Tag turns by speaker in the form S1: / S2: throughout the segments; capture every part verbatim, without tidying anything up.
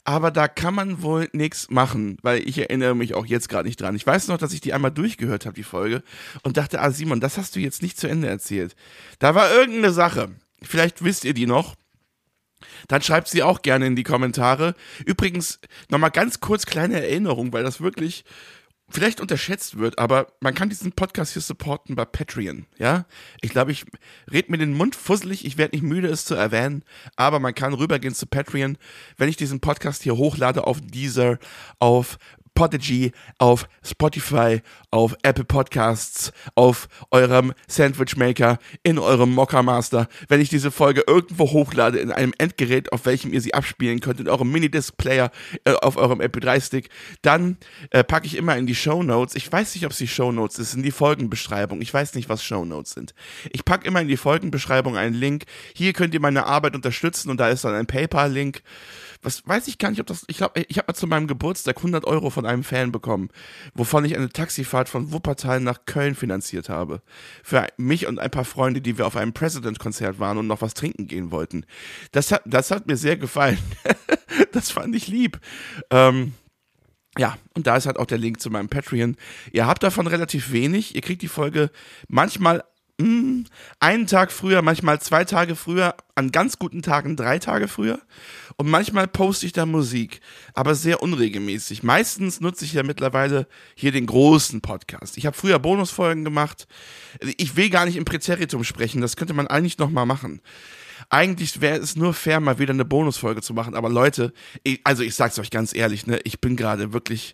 S1: aber da kann man wohl nichts machen, weil ich erinnere mich auch jetzt gerade nicht dran. Ich weiß noch, dass ich die einmal durchgehört habe, die Folge, und dachte, ah Simon, das hast du jetzt nicht zu Ende erzählt. Da war irgendeine Sache, vielleicht wisst ihr die noch, dann schreibt sie auch gerne in die Kommentare. Übrigens, nochmal ganz kurz kleine Erinnerung, weil das wirklich vielleicht unterschätzt wird, aber man kann diesen Podcast hier supporten bei Patreon, ja? Ich glaube, ich rede mir den Mund fusselig, ich werde nicht müde, es zu erwähnen, aber man kann rübergehen zu Patreon, wenn ich diesen Podcast hier hochlade auf Deezer, auf Podigy, auf Spotify, auf Apple Podcasts, auf eurem Sandwichmaker, in eurem Mockermaster, wenn ich diese Folge irgendwo hochlade in einem Endgerät, auf welchem ihr sie abspielen könnt, in eurem Minidisc-Player, äh, auf eurem M P drei Stick, dann äh, packe ich immer in die Shownotes, ich weiß nicht, ob es die Shownotes ist, in die Folgenbeschreibung, ich weiß nicht, was Shownotes sind. Ich packe immer in die Folgenbeschreibung einen Link, hier könnt ihr meine Arbeit unterstützen und da ist dann ein PayPal-Link. Was weiß ich gar nicht, ob das, ich glaube, ich habe mal zu meinem Geburtstag hundert Euro von einem Fan bekommen, wovon ich eine Taxifahrt von Wuppertal nach Köln finanziert habe. Für mich und ein paar Freunde, die wir auf einem President-Konzert waren und noch was trinken gehen wollten. Das hat, das hat mir sehr gefallen. Das fand ich lieb. Ähm, ja, und da ist halt auch der Link zu meinem Patreon. Ihr habt davon relativ wenig. Ihr kriegt die Folge manchmal mh, einen Tag früher, manchmal zwei Tage früher, an ganz guten Tagen drei Tage früher. Und manchmal poste ich da Musik, aber sehr unregelmäßig. Meistens nutze ich ja mittlerweile hier den großen Podcast. Ich habe früher Bonusfolgen gemacht. Ich will gar nicht im Präteritum sprechen, das könnte man eigentlich nochmal machen. Eigentlich wäre es nur fair, mal wieder eine Bonusfolge zu machen. Aber Leute, ich, also ich sag's euch ganz ehrlich, ne, ich bin gerade wirklich,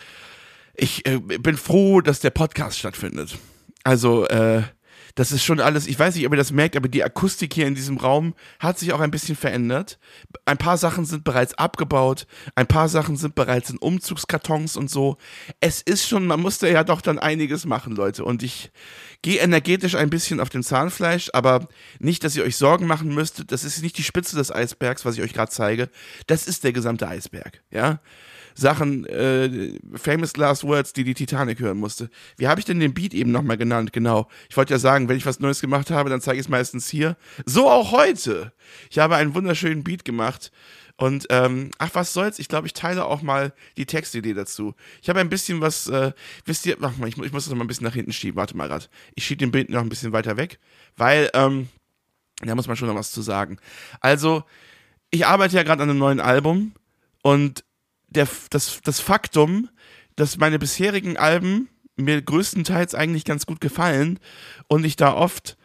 S1: ich äh, bin froh, dass der Podcast stattfindet. Also, äh, das ist schon alles, ich weiß nicht, ob ihr das merkt, aber die Akustik hier in diesem Raum hat sich auch ein bisschen verändert. Ein paar Sachen sind bereits abgebaut, ein paar Sachen sind bereits in Umzugskartons und so. Es ist schon, man musste ja doch dann einiges machen, Leute. Und ich gehe energetisch ein bisschen auf dem Zahnfleisch, aber nicht, dass ihr euch Sorgen machen müsstet. Das ist nicht die Spitze des Eisbergs, was ich euch gerade zeige. Das ist der gesamte Eisberg, ja. Sachen, äh, famous last words, die die Titanic hören musste. Wie habe ich denn den Beat eben nochmal genannt? Genau. Ich wollte ja sagen, wenn ich was Neues gemacht habe, dann zeige ich es meistens hier. So auch heute. Ich habe einen wunderschönen Beat gemacht und, ähm, ach, was soll's? Ich glaube, ich teile auch mal die Textidee dazu. Ich habe ein bisschen was, äh, wisst ihr, ach mal, ich, ich muss das noch mal ein bisschen nach hinten schieben. Warte mal grad. Ich schiebe den Bild noch ein bisschen weiter weg, weil, ähm, da muss man schon noch was zu sagen. Also, ich arbeite ja gerade an einem neuen Album und Der, das, das Faktum, dass meine bisherigen Alben mir größtenteils eigentlich ganz gut gefallen und ich da oft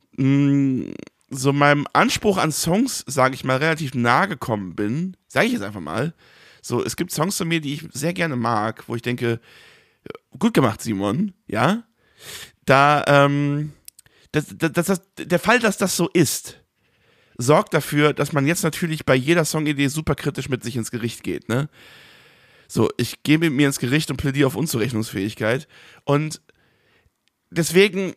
S1: mh, so meinem Anspruch an Songs, sage ich mal, relativ nahe gekommen bin, sage ich jetzt einfach mal. So, es gibt Songs von mir, die ich sehr gerne mag, wo ich denke, gut gemacht, Simon, ja. Da, ähm, das, das, das, das, der Fall, dass das so ist, sorgt dafür, dass man jetzt natürlich bei jeder Songidee super kritisch mit sich ins Gericht geht, ne? So, ich gehe mit mir ins Gericht und plädiere auf Unzurechnungsfähigkeit und deswegen,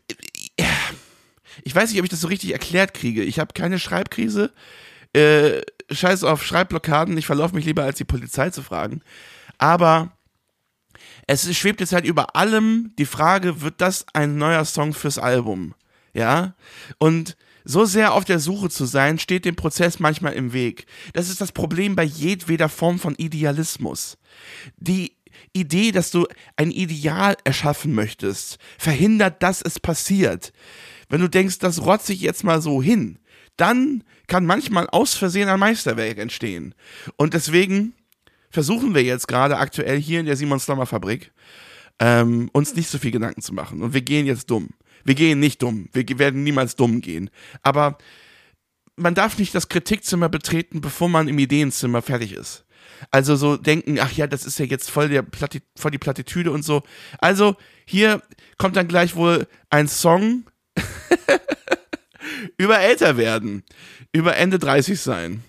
S1: ich weiß nicht, ob ich das so richtig erklärt kriege. Ich habe keine Schreibkrise, äh, scheiß auf Schreibblockaden, ich verlaufe mich lieber, als die Polizei zu fragen, aber es schwebt jetzt halt über allem die Frage, wird das ein neuer Song fürs Album? Ja, und so sehr auf der Suche zu sein, steht dem Prozess manchmal im Weg. Das ist das Problem bei jedweder Form von Idealismus. Die Idee, dass du ein Ideal erschaffen möchtest, verhindert, dass es passiert. Wenn du denkst, das rotze ich jetzt mal so hin, dann kann manchmal aus Versehen ein Meisterwerk entstehen. Und deswegen versuchen wir jetzt gerade aktuell hier in der Simon Slommer Fabrik, ähm, uns nicht so viel Gedanken zu machen. Und wir gehen jetzt dumm. Wir gehen nicht dumm. Wir werden niemals dumm gehen. Aber man darf nicht das Kritikzimmer betreten, bevor man im Ideenzimmer fertig ist. Also so denken, ach ja, das ist ja jetzt voll, der Plati- voll die Plattitüde und so. Also hier kommt dann gleich wohl ein Song über älter werden, über Ende dreißig sein.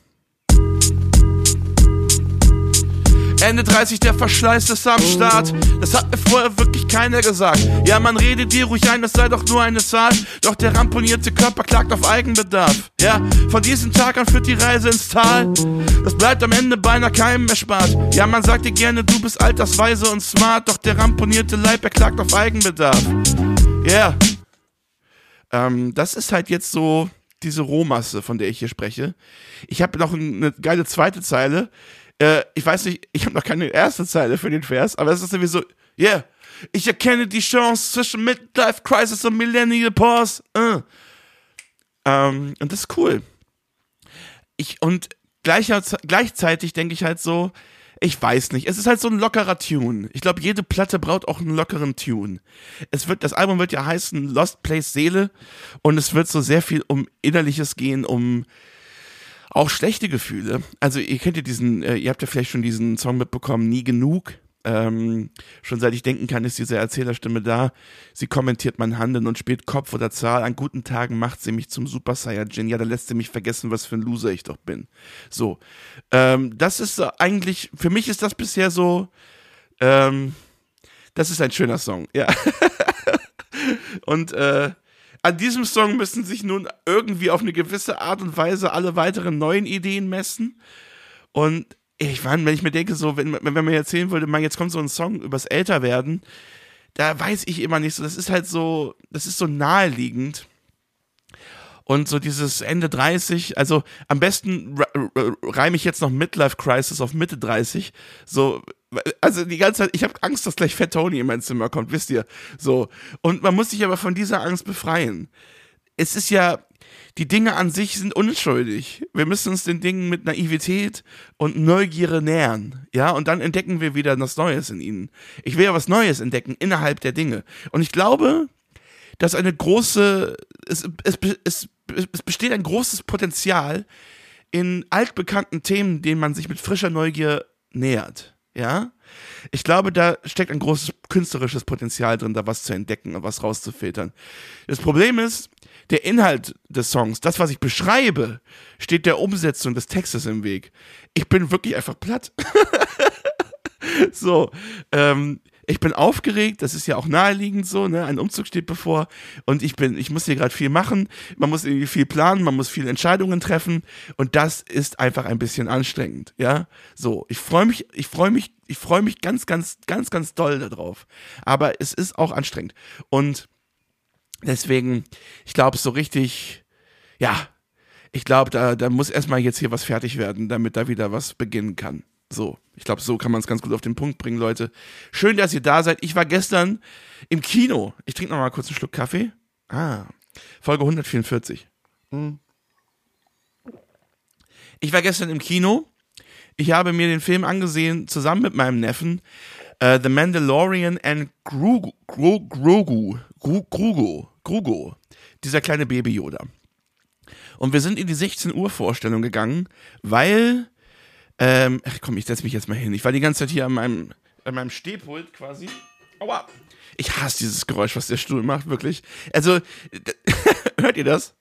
S1: Ende dreißig, der Verschleiß ist am Start. Das hat mir vorher wirklich keiner gesagt. Ja, man redet dir ruhig ein, das sei doch nur eine Zahl. Doch der ramponierte Körper klagt auf Eigenbedarf. Ja, von diesem Tag an führt die Reise ins Tal. Das bleibt am Ende beinahe keinem erspart. Ja, man sagt dir gerne, du bist altersweise und smart. Doch der ramponierte Leib, er klagt auf Eigenbedarf. Ja, yeah. ähm, das ist halt jetzt so diese Rohmasse, von der ich hier spreche. Ich habe noch eine geile zweite Zeile. Äh, ich weiß nicht, ich habe noch keine erste Zeile für den Vers, aber es ist sowieso, yeah, ich erkenne die Chance zwischen Midlife Crisis und Millennial Pause. Uh. Ähm, und das ist cool. Ich, und gleicher, gleichzeitig denke ich halt so, ich weiß nicht, es ist halt so ein lockerer Tune. Ich glaube, jede Platte braucht auch einen lockeren Tune. Es wird, das Album wird ja heißen Lost Place Seele und es wird so sehr viel um Innerliches gehen, um auch schlechte Gefühle. Also ihr kennt ja diesen, äh, ihr habt ja vielleicht schon diesen Song mitbekommen, Nie genug. Ähm, schon seit ich denken kann, ist diese Erzählerstimme da. Sie kommentiert mein Handeln und spielt Kopf oder Zahl. An guten Tagen macht sie mich zum Super Saiyajin. Ja, da lässt sie mich vergessen, was für ein Loser ich doch bin. So, ähm, das ist so eigentlich, für mich ist das bisher so, ähm, das ist ein schöner Song, ja. Und äh, an diesem Song müssen sich nun irgendwie auf eine gewisse Art und Weise alle weiteren neuen Ideen messen. Und ich meine, wenn ich mir denke, so, wenn, wenn man mir erzählen würde, man, jetzt kommt so ein Song übers Älterwerden, da weiß ich immer nicht so, das ist halt so, das ist so naheliegend. Und so dieses Ende dreißig, also am besten reime ich jetzt noch Midlife Crisis auf Mitte dreißig, so, also die ganze Zeit, ich habe Angst, dass gleich Fat Tony in mein Zimmer kommt, wisst ihr, so. Und man muss sich aber von dieser Angst befreien. Es ist ja, die Dinge an sich sind unschuldig. Wir müssen uns den Dingen mit Naivität und Neugierde nähern. Ja, und dann entdecken wir wieder was Neues in ihnen. Ich will ja was Neues entdecken innerhalb der Dinge. Und ich glaube, dass eine große, es, es, es, es besteht ein großes Potenzial in altbekannten Themen, denen man sich mit frischer Neugier nähert. Ja, ich glaube, da steckt ein großes künstlerisches Potenzial drin, da was zu entdecken und was rauszufiltern. Das Problem ist, der Inhalt des Songs, das, was ich beschreibe, steht der Umsetzung des Textes im Weg. Ich bin wirklich einfach platt. So, ähm, ich bin aufgeregt, das ist ja auch naheliegend so, ne? Ein Umzug steht bevor und ich bin, ich muss hier gerade viel machen, man muss irgendwie viel planen, man muss viele Entscheidungen treffen und das ist einfach ein bisschen anstrengend, ja? So, ich freue mich, ich freue mich, ich freue mich ganz, ganz, ganz, ganz doll darauf, aber es ist auch anstrengend und deswegen, ich glaube, so richtig, ja, ich glaube, da, da muss erstmal jetzt hier was fertig werden, damit da wieder was beginnen kann. So, ich glaube, so kann man es ganz gut auf den Punkt bringen, Leute. Schön, dass ihr da seid. Ich war gestern im Kino. Ich trinke noch mal kurz einen Schluck Kaffee. Ah, Folge hundertvierundvierzig. Hm. Ich war gestern im Kino. Ich habe mir den Film angesehen, zusammen mit meinem Neffen. Uh, The Mandalorian and Grogu. Grogu. Grogu. Grogu. Dieser kleine Baby-Yoda. Und wir sind in die sechzehn Uhr Vorstellung gegangen, weil Ähm, ach komm, ich setze mich jetzt mal hin. Ich war die ganze Zeit hier an meinem, an meinem Stehpult quasi. Aua. Ich hasse dieses Geräusch, was der Stuhl macht, wirklich. Also, hört ihr das?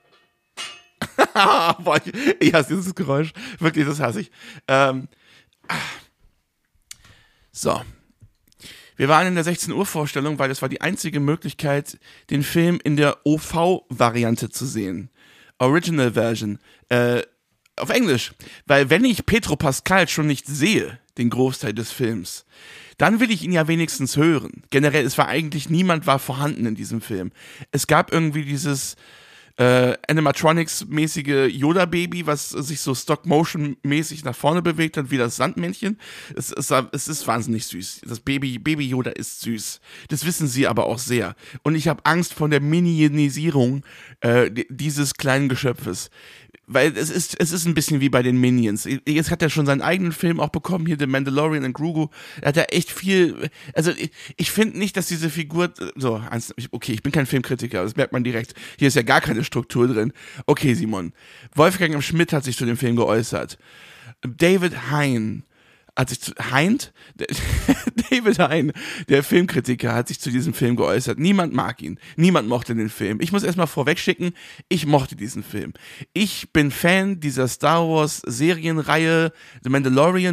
S1: Boah, ich, ich hasse dieses Geräusch. Wirklich, das hasse ich. Ähm, so. Wir waren in der sechzehn Uhr Vorstellung, weil das war die einzige Möglichkeit, den Film in der O V-Variante zu sehen. Original Version. Äh, Auf Englisch, weil wenn ich Pedro Pascal schon nicht sehe, den Großteil des Films, dann will ich ihn ja wenigstens hören. Generell, es war eigentlich, niemand war vorhanden in diesem Film. Es gab irgendwie dieses äh, Animatronics-mäßige Yoda-Baby, was sich so Stop-Motion-mäßig nach vorne bewegt hat, wie das Sandmännchen. Es, es, es ist wahnsinnig süß. Das Baby, Baby Yoda ist süß. Das wissen sie aber auch sehr. Und ich habe Angst vor der Minianisierung äh, dieses kleinen Geschöpfes. Weil es ist, es ist ein bisschen wie bei den Minions. Jetzt hat er schon seinen eigenen Film auch bekommen, hier The Mandalorian and Grogu. Er hat ja echt viel, also ich, ich finde nicht, dass diese Figur, so, okay, ich bin kein Filmkritiker, das merkt man direkt. Hier ist ja gar keine Struktur drin. Okay, Simon. Wolfgang M. Schmidt hat sich zu dem Film geäußert. David Hein hat sich zu, Heint? David Hein, der Filmkritiker, hat sich zu diesem Film geäußert. Niemand mag ihn. Niemand mochte den Film. Ich muss erstmal vorwegschicken, ich mochte diesen Film. Ich bin Fan dieser Star Wars Serienreihe The Mandalorian.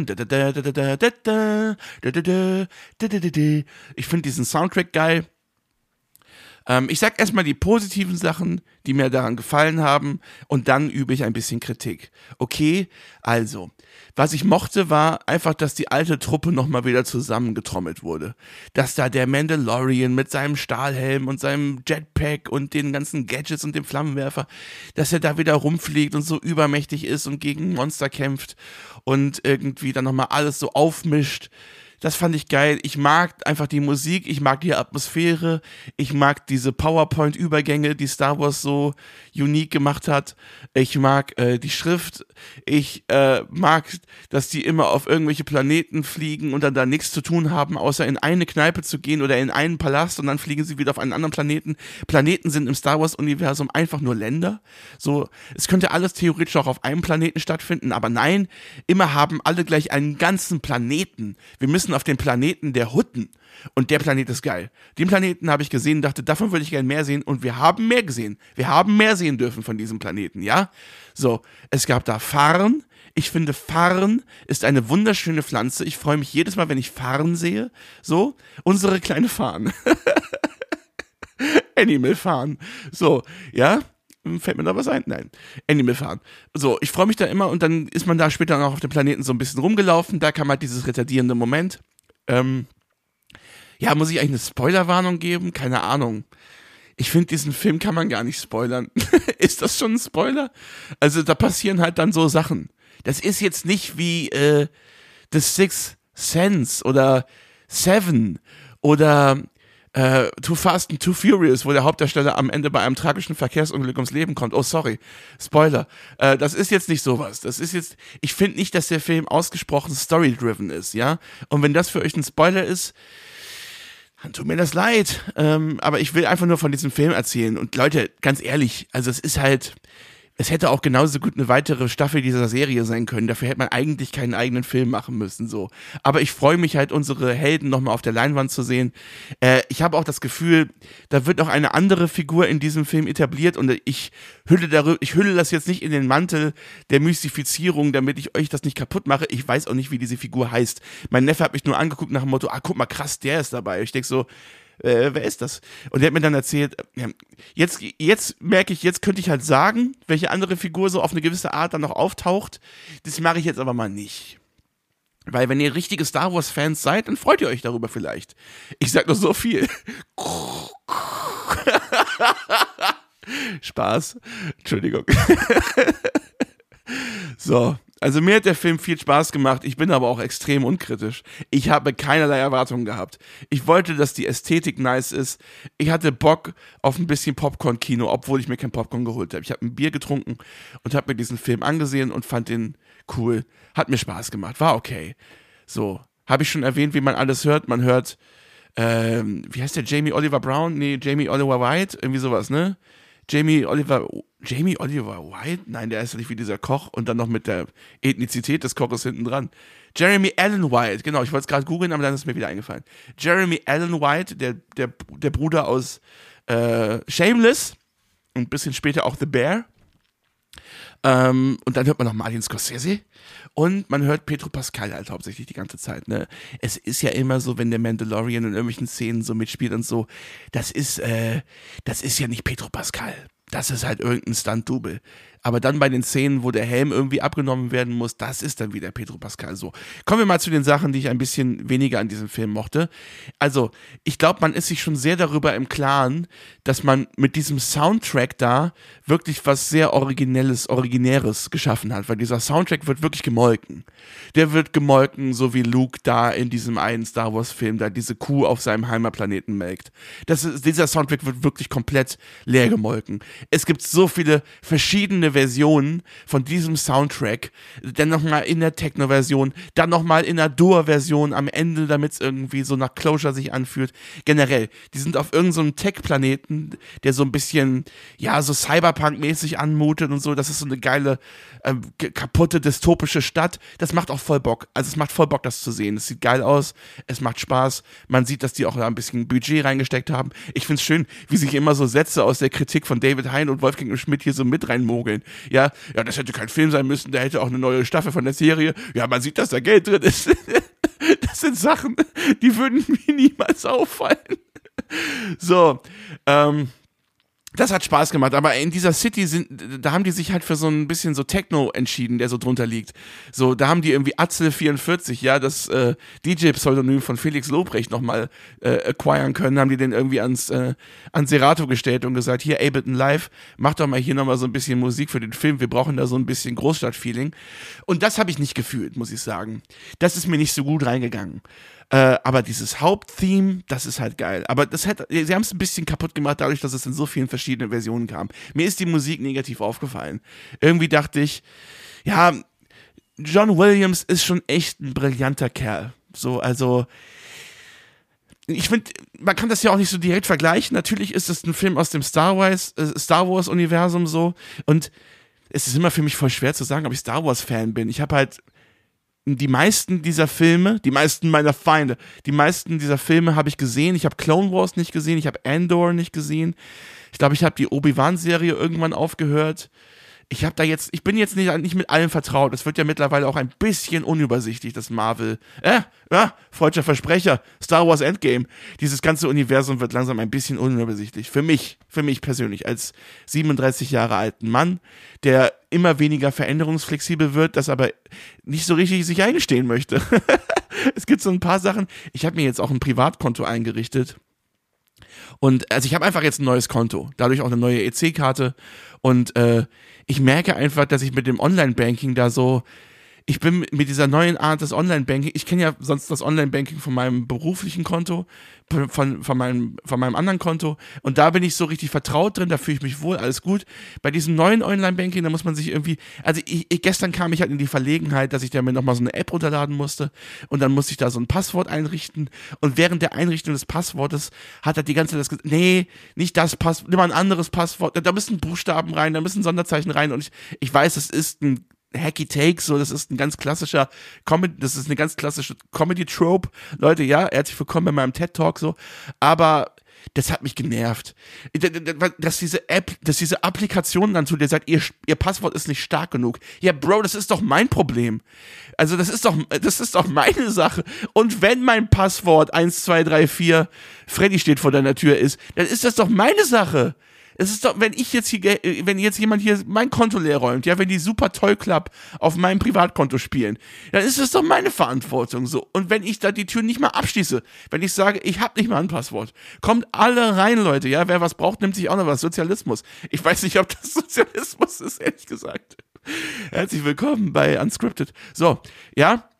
S1: Ich finde diesen Soundtrack geil. Ähm, ich sag erstmal die positiven Sachen, die mir daran gefallen haben, und dann übe ich ein bisschen Kritik. Okay, also, was ich mochte, war einfach, dass die alte Truppe nochmal wieder zusammengetrommelt wurde. Dass da der Mandalorian mit seinem Stahlhelm und seinem Jetpack und den ganzen Gadgets und dem Flammenwerfer, dass er da wieder rumfliegt und so übermächtig ist und gegen Monster kämpft und irgendwie dann nochmal alles so aufmischt. Das fand ich geil. Ich mag einfach die Musik, ich mag die Atmosphäre, ich mag diese PowerPoint-Übergänge, die Star Wars so unique gemacht hat. Ich mag äh, die Schrift, ich äh, mag, dass die immer auf irgendwelche Planeten fliegen und dann da nichts zu tun haben, außer in eine Kneipe zu gehen oder in einen Palast und dann fliegen sie wieder auf einen anderen Planeten. Planeten sind im Star Wars-Universum einfach nur Länder. So, es könnte alles theoretisch auch auf einem Planeten stattfinden, aber nein, immer haben alle gleich einen ganzen Planeten. Wir müssen auf den Planeten der Hutten. Und der Planet ist geil. Den Planeten habe ich gesehen und dachte, davon würde ich gerne mehr sehen. Und wir haben mehr gesehen. Wir haben mehr sehen dürfen von diesem Planeten, ja? So, es gab da Farn. Ich finde, Farn ist eine wunderschöne Pflanze. Ich freue mich jedes Mal, wenn ich Farn sehe. So, unsere kleine Farn. Animal Farn. So, ja? Fällt mir da was ein? Nein. Animal Farm. So, ich freue mich da immer und dann ist man da später noch auf dem Planeten so ein bisschen rumgelaufen. Da kam halt dieses retardierende Moment. Ähm, ja, muss ich eigentlich eine Spoilerwarnung geben? Keine Ahnung. Ich finde, diesen Film kann man gar nicht spoilern. Ist das schon ein Spoiler? Also, da passieren halt dann so Sachen. Das ist jetzt nicht wie äh, The Sixth Sense oder Seven oder Uh, Too Fast and Too Furious, wo der Hauptdarsteller am Ende bei einem tragischen Verkehrsunglück ums Leben kommt. Oh, sorry. Spoiler. Uh, das ist jetzt nicht sowas. Das ist jetzt, ich finde nicht, dass der Film ausgesprochen story-driven ist, ja? Und wenn das für euch ein Spoiler ist, dann tut mir das leid. Ähm, aber ich will einfach nur von diesem Film erzählen. Und Leute, ganz ehrlich, also es ist halt, es hätte auch genauso gut eine weitere Staffel dieser Serie sein können. Dafür hätte man eigentlich keinen eigenen Film machen müssen, so. Aber ich freue mich halt, unsere Helden nochmal auf der Leinwand zu sehen. Äh, ich habe auch das Gefühl, da wird noch eine andere Figur in diesem Film etabliert und ich hülle darüber, ich hülle das jetzt nicht in den Mantel der Mystifizierung, damit ich euch das nicht kaputt mache. Ich weiß auch nicht, wie diese Figur heißt. Mein Neffe hat mich nur angeguckt nach dem Motto, ah, guck mal, krass, der ist dabei. Ich denke so, Äh, wer ist das? Und der hat mir dann erzählt, ja, jetzt, jetzt merke ich, jetzt könnte ich halt sagen, welche andere Figur so auf eine gewisse Art dann noch auftaucht. Das mache ich jetzt aber mal nicht. Weil wenn ihr richtige Star Wars Fans seid, dann freut ihr euch darüber vielleicht. Ich sag nur so viel. Spaß. Entschuldigung. So. Also mir hat der Film viel Spaß gemacht, ich bin aber auch extrem unkritisch. Ich habe keinerlei Erwartungen gehabt. Ich wollte, dass die Ästhetik nice ist. Ich hatte Bock auf ein bisschen Popcorn-Kino, obwohl ich mir kein Popcorn geholt habe. Ich habe ein Bier getrunken und habe mir diesen Film angesehen und fand den cool. Hat mir Spaß gemacht, war okay. So, habe ich schon erwähnt, wie man alles hört. Man hört, ähm, wie heißt der, Jamie Oliver Brown? Nee, Jamie Oliver White, irgendwie sowas, ne? Jamie Oliver, Jamie Oliver White? Nein, der ist ja nicht wie dieser Koch und dann noch mit der Ethnizität des Koches hinten dran. Jeremy Allen White, genau, ich wollte es gerade googeln, aber dann ist es mir wieder eingefallen. Jeremy Allen White, der, der, der Bruder aus äh, Shameless und ein bisschen später auch The Bear. Ähm, und dann hört man noch Martin Scorsese und man hört Pedro Pascal halt hauptsächlich die ganze Zeit, ne? Es ist ja immer so, wenn der Mandalorian in irgendwelchen Szenen so mitspielt und so, das ist, äh, das ist ja nicht Pedro Pascal. Das ist halt irgendein Stunt-Double. Aber dann bei den Szenen, wo der Helm irgendwie abgenommen werden muss, das ist dann wieder Pedro Pascal so. Kommen wir mal zu den Sachen, die ich ein bisschen weniger an diesem Film mochte. Also, ich glaube, man ist sich schon sehr darüber im Klaren, dass man mit diesem Soundtrack da wirklich was sehr Originelles, Originäres geschaffen hat, weil dieser Soundtrack wird wirklich gemolken. Der wird gemolken, so wie Luke da in diesem einen Star Wars Film da diese Kuh auf seinem Heimatplaneten melkt. Das ist, dieser Soundtrack wird wirklich komplett leer gemolken. Es gibt so viele verschiedene Versionen von diesem Soundtrack, dann nochmal in der Techno-Version, dann nochmal in der Dur-Version am Ende, damit es irgendwie so nach Closure sich anfühlt. Generell, die sind auf irgendeinem so Tech-Planeten, der so ein bisschen, ja, so Cyberpunk-mäßig anmutet und so. Das ist so eine geile, äh, kaputte, dystopische Stadt. Das macht auch voll Bock. Also es macht voll Bock, das zu sehen. Es sieht geil aus, es macht Spaß. Man sieht, dass die auch da ein bisschen Budget reingesteckt haben. Ich find's schön, wie sich immer so Sätze aus der Kritik von David Hein und Wolfgang Schmidt hier so mit reinmogeln. Ja, ja, das hätte kein Film sein müssen, da hätte auch eine neue Staffel von der Serie. Ja, man sieht, dass da Geld drin ist. Das sind Sachen, die würden mir niemals auffallen. So, ähm, das hat Spaß gemacht, aber in dieser City sind, da haben die sich halt für so ein bisschen so Techno entschieden, der so drunter liegt. So, da haben die irgendwie Atzel vierundvierzig, ja, das äh, D J-Pseudonym von Felix Lobrecht nochmal äh, acquiren können, haben die den irgendwie ans, äh, ans Serato gestellt und gesagt, hier Ableton Live, mach doch mal hier nochmal so ein bisschen Musik für den Film, wir brauchen da so ein bisschen Großstadt-Feeling. Und das habe ich nicht gefühlt, muss ich sagen. Das ist mir nicht so gut reingegangen. Äh, aber dieses Haupttheme, das ist halt geil. Aber das hat, sie haben es ein bisschen kaputt gemacht, dadurch, dass es in so vielen verschiedenen Versionen kam. Mir ist die Musik negativ aufgefallen. Irgendwie dachte ich, ja, John Williams ist schon echt ein brillanter Kerl. So, also, ich finde, man kann das ja auch nicht so direkt vergleichen. Natürlich ist es ein Film aus dem Star Wars, äh, Star Wars Universum so. Und es ist immer für mich voll schwer zu sagen, ob ich Star Wars Fan bin. Ich habe halt die meisten dieser Filme, die meisten meiner Feinde, die meisten dieser Filme habe ich gesehen. Ich habe Clone Wars nicht gesehen, ich habe Andor nicht gesehen. Ich glaube, ich habe die Obi-Wan-Serie irgendwann aufgehört. Ich habe da jetzt, ich bin jetzt nicht, nicht mit allem vertraut. Es wird ja mittlerweile auch ein bisschen unübersichtlich, das Marvel. Äh, ja, freudscher Versprecher, Star Wars Endgame. Dieses ganze Universum wird langsam ein bisschen unübersichtlich. Für mich, für mich persönlich, als siebenunddreißig Jahre alten Mann, der immer weniger veränderungsflexibel wird, das aber nicht so richtig sich eingestehen möchte. Es gibt so ein paar Sachen. Ich habe mir jetzt auch ein Privatkonto eingerichtet. Und also ich habe einfach jetzt ein neues Konto, dadurch auch eine neue E C-Karte und äh, ich merke einfach, dass ich mit dem Online-Banking da so, ich bin mit dieser neuen Art des Online-Banking, ich kenne ja sonst das Online-Banking von meinem beruflichen Konto, von, von, meinem, von meinem anderen Konto und da bin ich so richtig vertraut drin, da fühle ich mich wohl, alles gut. Bei diesem neuen Online-Banking, da muss man sich irgendwie, also ich, ich, gestern kam ich halt in die Verlegenheit, dass ich da mir nochmal so eine App runterladen musste und dann musste ich da so ein Passwort einrichten und während der Einrichtung des Passwortes hat er die ganze Zeit das gesagt, nee, nicht das Passwort, nimm mal ein anderes Passwort, da müssen Buchstaben rein, da müssen Sonderzeichen rein und ich, ich weiß, das ist ein Hacky Take, so, das ist ein ganz klassischer Comedy, das ist eine ganz klassische Comedy-Trope. Leute, ja, herzlich willkommen bei meinem TED-Talk, so, aber das hat mich genervt. Dass diese App, dass diese Applikation dann zu dir sagt, ihr, ihr Passwort ist nicht stark genug. Ja, Bro, das ist doch mein Problem. Also, das ist doch, das ist doch meine Sache. Und wenn mein Passwort eins, zwei, drei, vier Freddy steht vor deiner Tür ist, dann ist das doch meine Sache. Es ist doch, wenn ich jetzt hier, wenn jetzt jemand hier mein Konto leer räumt, ja, wenn die Super Toy Club auf meinem Privatkonto spielen, dann ist das doch meine Verantwortung so. Und wenn ich da die Tür nicht mal abschließe, wenn ich sage, ich habe nicht mal ein Passwort, kommt alle rein, Leute, ja, wer was braucht, nimmt sich auch noch was. Sozialismus. Ich weiß nicht, ob das Sozialismus ist, ehrlich gesagt. Herzlich willkommen bei Unscripted. So, ja.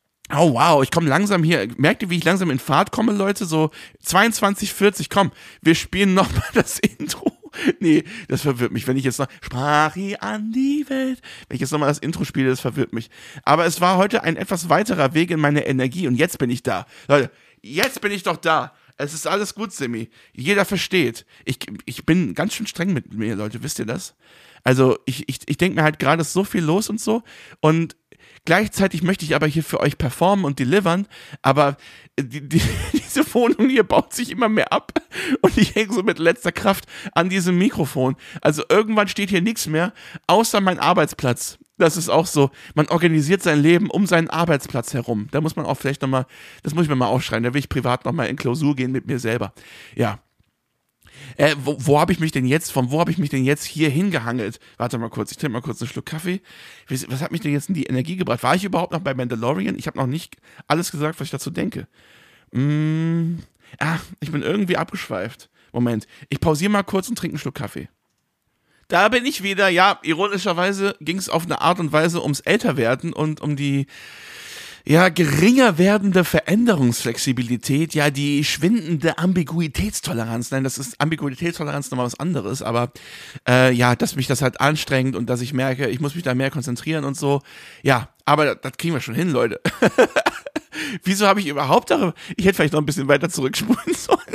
S1: Oh wow, ich komme langsam hier, merkt ihr, wie ich langsam in Fahrt komme, Leute? So zweiundzwanzig vierzig, komm, wir spielen nochmal das Intro. Nee, das verwirrt mich, wenn ich jetzt noch, sprach ich an die Welt, wenn ich jetzt nochmal das Intro spiele, das verwirrt mich. Aber es war heute ein etwas weiterer Weg in meine Energie und jetzt bin ich da. Leute, jetzt bin ich doch da. Es ist alles gut, Simi. Jeder versteht. Ich, ich bin ganz schön streng mit mir, Leute, wisst ihr das? Also ich, ich, ich denke mir halt gerade ist so viel los und so und gleichzeitig möchte ich aber hier für euch performen und delivern, aber die, die, diese Wohnung hier baut sich immer mehr ab und ich hänge so mit letzter Kraft an diesem Mikrofon. Also irgendwann steht hier nichts mehr, außer mein Arbeitsplatz. Das ist auch so, man organisiert sein Leben um seinen Arbeitsplatz herum. Da muss man auch vielleicht nochmal, das muss ich mir mal aufschreiben, da will ich privat nochmal in Klausur gehen mit mir selber. Ja. Äh, wo, wo habe ich mich denn jetzt, von wo habe ich mich denn jetzt hier hingehangelt? Warte mal kurz, ich trinke mal kurz einen Schluck Kaffee. Was, was hat mich denn jetzt in die Energie gebracht? War ich überhaupt noch bei Mandalorian? Ich habe noch nicht alles gesagt, was ich dazu denke. Mm, ah, ich bin irgendwie abgeschweift. Moment, ich pausiere mal kurz und trinke einen Schluck Kaffee. Da bin ich wieder. Ja, ironischerweise ging es auf eine Art und Weise ums Älterwerden und um die ja, geringer werdende Veränderungsflexibilität, ja, die schwindende Ambiguitätstoleranz. Nein, das ist Ambiguitätstoleranz nochmal was anderes, aber äh, ja, dass mich das halt anstrengt und dass ich merke, ich muss mich da mehr konzentrieren und so. Ja, aber das, das kriegen wir schon hin, Leute. Wieso habe ich überhaupt darüber, ich hätte vielleicht noch ein bisschen weiter zurückspulen sollen.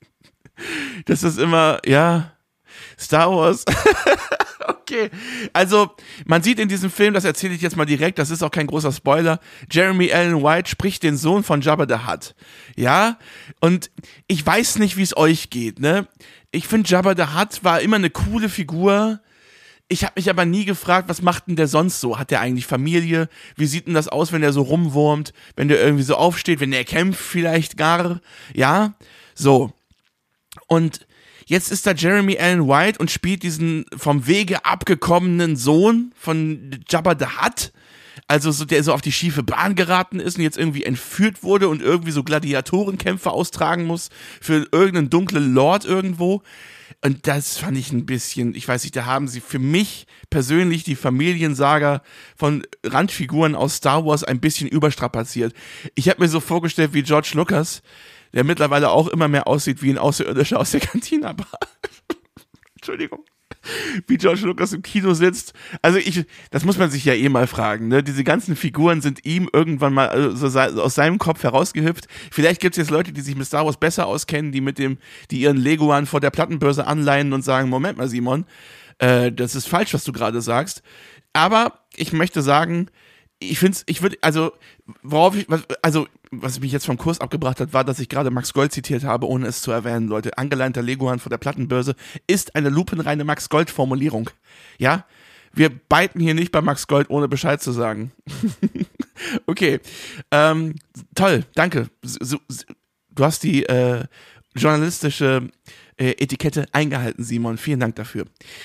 S1: Das ist immer, ja, Star Wars. Okay, also man sieht in diesem Film, das erzähle ich jetzt mal direkt, das ist auch kein großer Spoiler, Jeremy Allen White spricht den Sohn von Jabba the Hutt, ja, und ich weiß nicht, wie es euch geht, ne, ich finde Jabba the Hutt war immer eine coole Figur, ich habe mich aber nie gefragt, was macht denn der sonst so, hat der eigentlich Familie, wie sieht denn das aus, wenn der so rumwurmt, wenn der irgendwie so aufsteht, wenn der kämpft vielleicht gar, ja, so. Und jetzt ist da Jeremy Allen White und spielt diesen vom Wege abgekommenen Sohn von Jabba the Hutt. Also so, der so auf die schiefe Bahn geraten ist und jetzt irgendwie entführt wurde und irgendwie so Gladiatorenkämpfe austragen muss für irgendeinen dunklen Lord irgendwo. Und das fand ich ein bisschen, ich weiß nicht, da haben sie für mich persönlich die Familiensaga von Randfiguren aus Star Wars ein bisschen überstrapaziert. Ich habe mir so vorgestellt wie George Lucas, der mittlerweile auch immer mehr aussieht wie ein Außerirdischer aus der Cantina-Bar. Entschuldigung. Wie George Lucas im Kino sitzt. Also ich, das muss man sich ja eh mal fragen, ne? Diese ganzen Figuren sind ihm irgendwann mal also aus seinem Kopf herausgehüpft. Vielleicht gibt es jetzt Leute, die sich mit Star Wars besser auskennen, die mit dem, die ihren Leguan vor der Plattenbörse anleihen und sagen, Moment mal, Simon, äh, das ist falsch, was du gerade sagst. Aber ich möchte sagen, ich finde es, ich würde, also, worauf ich, also, was mich jetzt vom Kurs abgebracht hat, war, dass ich gerade Max Gold zitiert habe, ohne es zu erwähnen, Leute. Angeleinter Leguan vor der Plattenbörse ist eine lupenreine Max Gold-Formulierung. Ja? Wir beiten hier nicht bei Max Gold, ohne Bescheid zu sagen. Okay. Ähm, toll, danke. So, so, du hast die äh, journalistische äh, Etikette eingehalten, Simon. Vielen Dank dafür.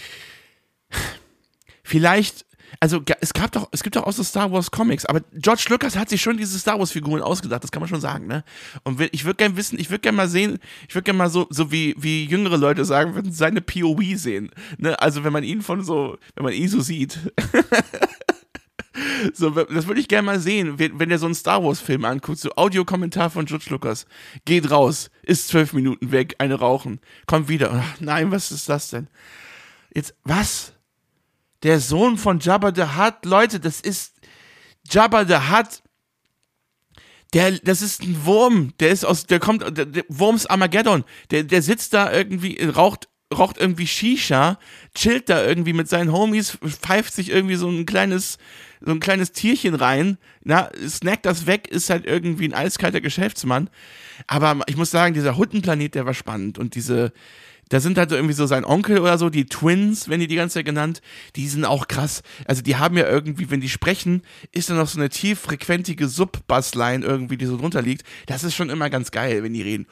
S1: Vielleicht Also es gab doch, es gibt doch auch so Star Wars Comics, aber George Lucas hat sich schon diese Star Wars Figuren ausgedacht, das kann man schon sagen, ne? Und ich würde gerne wissen, ich würde gerne mal sehen, ich würde gerne mal so, so wie, wie jüngere Leute sagen würden, seine P O V sehen, ne? Also wenn man ihn von so, wenn man ihn so sieht. So, das würde ich gerne mal sehen, wenn er so einen Star Wars Film anguckt, so Audiokommentar von George Lucas. Geht raus, ist zwölf Minuten weg, eine rauchen, kommt wieder. Ach, nein, was ist das denn? Jetzt, was? Der Sohn von Jabba the Hutt, Leute, das ist Jabba the Hutt. Der, das ist ein Wurm, der ist aus, der kommt, der, der Wurms Armageddon. Der, der sitzt da irgendwie, raucht, raucht irgendwie Shisha, chillt da irgendwie mit seinen Homies, pfeift sich irgendwie so ein kleines, so ein kleines Tierchen rein, na, snackt das weg, ist halt irgendwie ein eiskalter Geschäftsmann. Aber ich muss sagen, dieser Huttenplanet, der war spannend und diese, da sind halt so irgendwie so sein Onkel oder so, die Twins, wenn die die ganze Zeit genannt, die sind auch krass. Also die haben ja irgendwie, wenn die sprechen, ist da noch so eine tieffrequentige Sub-Bassline irgendwie, die so drunter liegt. Das ist schon immer ganz geil, wenn die reden.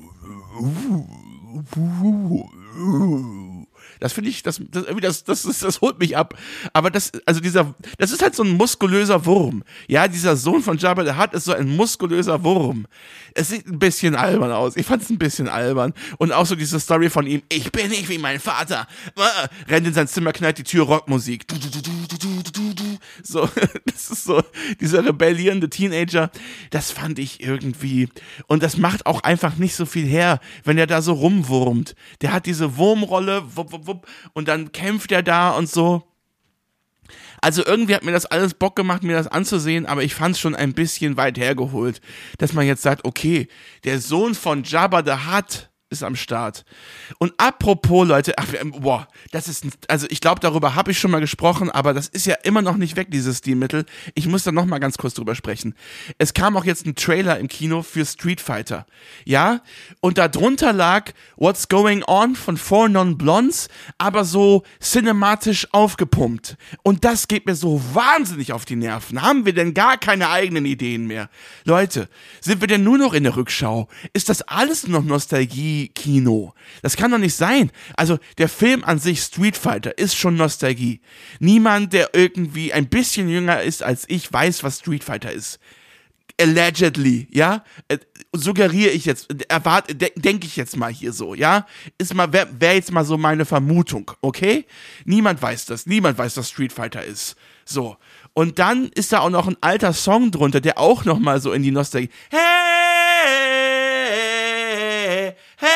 S1: Das finde ich, das, das, das, das, das, das holt mich ab. Aber das, also dieser, das ist halt so ein muskulöser Wurm. Ja, dieser Sohn von Jabba the Hutt ist so ein muskulöser Wurm. Es sieht ein bisschen albern aus. Ich fand es ein bisschen albern. Und auch so diese Story von ihm, ich bin nicht wie mein Vater. Rennt in sein Zimmer, knallt die Tür, Rockmusik. So, das ist so, dieser rebellierende Teenager, das fand ich irgendwie, und das macht auch einfach nicht so viel her, wenn er da so rumwurmt. Der hat diese Wurmrolle, wupp, wupp, wupp, und dann kämpft er da und so. Also irgendwie hat mir das alles Bock gemacht, mir das anzusehen, aber ich fand es schon ein bisschen weit hergeholt, dass man jetzt sagt, okay, der Sohn von Jabba the Hutt ist am Start. Und apropos, Leute, ach, boah, das ist, also ich glaube, darüber habe ich schon mal gesprochen, aber das ist ja immer noch nicht weg, dieses Stilmittel. Ich muss da noch mal ganz kurz drüber sprechen. Es kam auch jetzt ein Trailer im Kino für Street Fighter, ja, und da drunter lag What's Going On von Four Non-Blondes, aber so cinematisch aufgepumpt. Und das geht mir so wahnsinnig auf die Nerven. Haben wir denn gar keine eigenen Ideen mehr? Leute, sind wir denn nur noch in der Rückschau? Ist das alles noch Nostalgie? Kino. Das kann doch nicht sein. Also der Film an sich, Street Fighter, ist schon Nostalgie. Niemand, der irgendwie ein bisschen jünger ist als ich, weiß, was Street Fighter ist. Allegedly, ja? Äh, suggeriere ich jetzt, erwarte, de- denke ich jetzt mal hier so, ja? Ist mal, wäre wär jetzt mal so meine Vermutung, okay? Niemand weiß das. Niemand weiß, was Street Fighter ist. So. Und dann ist da auch noch ein alter Song drunter, der auch noch mal so in die Nostalgie. Hey!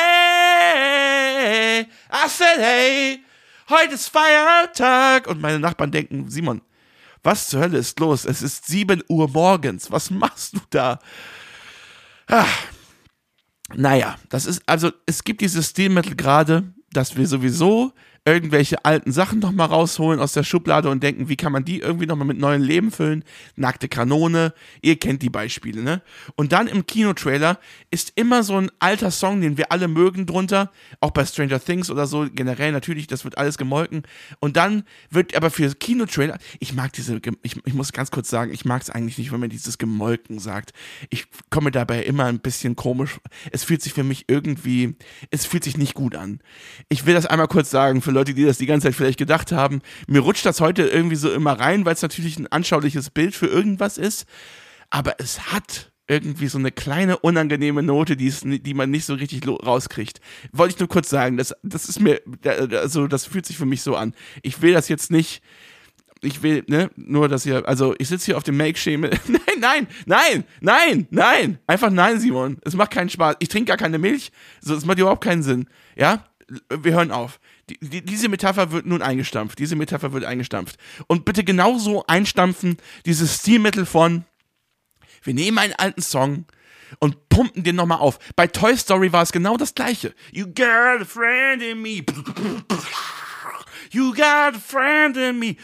S1: Hey, I said hey, heute ist Feiertag. Und meine Nachbarn denken, Simon, was zur Hölle ist los? Es ist sieben Uhr morgens, was machst du da? Ah. Naja, das ist, also es gibt dieses Stilmittel gerade, dass wir sowieso irgendwelche alten Sachen nochmal rausholen aus der Schublade und denken, wie kann man die irgendwie nochmal mit neuem Leben füllen. Nackte Kanone, ihr kennt die Beispiele, ne? Und dann im Kinotrailer ist immer so ein alter Song, den wir alle mögen drunter, auch bei Stranger Things oder so, generell natürlich, das wird alles gemolken. Und dann wird aber für Kinotrailer, ich mag diese, ich, ich muss ganz kurz sagen, ich mag es eigentlich nicht, wenn man dieses Gemolken sagt. Ich komme dabei immer ein bisschen komisch, es fühlt sich für mich irgendwie, es fühlt sich nicht gut an. Ich will das einmal kurz sagen, für Leute, die das die ganze Zeit vielleicht gedacht haben, mir rutscht das heute irgendwie so immer rein, weil es natürlich ein anschauliches Bild für irgendwas ist, aber es hat irgendwie so eine kleine unangenehme Note, die, ist, die man nicht so richtig rauskriegt. Wollte ich nur kurz sagen, das, das ist mir, also das fühlt sich für mich so an. Ich will das jetzt nicht, ich will, ne, nur, dass ihr, also ich sitze hier auf dem Make-Schemel, nein, nein, nein, nein, nein, einfach nein, Simon, es macht keinen Spaß, ich trinke gar keine Milch, so, es macht überhaupt keinen Sinn, ja, wir hören auf. Die, die, diese Metapher wird nun eingestampft, diese Metapher wird eingestampft und bitte genauso einstampfen, dieses Stilmittel von, wir nehmen einen alten Song und pumpen den nochmal auf. Bei Toy Story war es genau das Gleiche. You got a friend in me. You got a friend in me.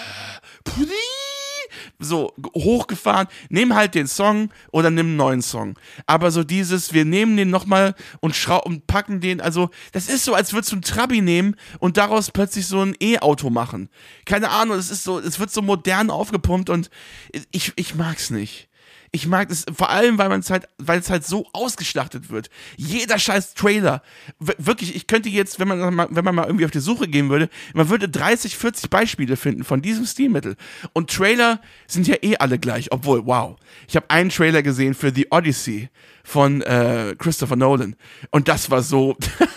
S1: So, hochgefahren. Nimm halt den Song oder nimm einen neuen Song. Aber so dieses, wir nehmen den nochmal und, schrau- und packen den, also, das ist so, als würdest du einen Trabi nehmen und daraus plötzlich so ein E-Auto machen. Keine Ahnung, es ist so, es wird so modern aufgepumpt und ich, ich mag's nicht. Ich mag es vor allem, weil man es halt, weil es halt so ausgeschlachtet wird. Jeder scheiß Trailer. W- wirklich, ich könnte jetzt, wenn man mal, wenn man mal irgendwie auf die Suche gehen würde, man würde dreißig, vierzig Beispiele finden von diesem Stilmittel. Und Trailer sind ja eh alle gleich, obwohl, wow. Ich habe einen Trailer gesehen für The Odyssey von äh, Christopher Nolan. Und das war so.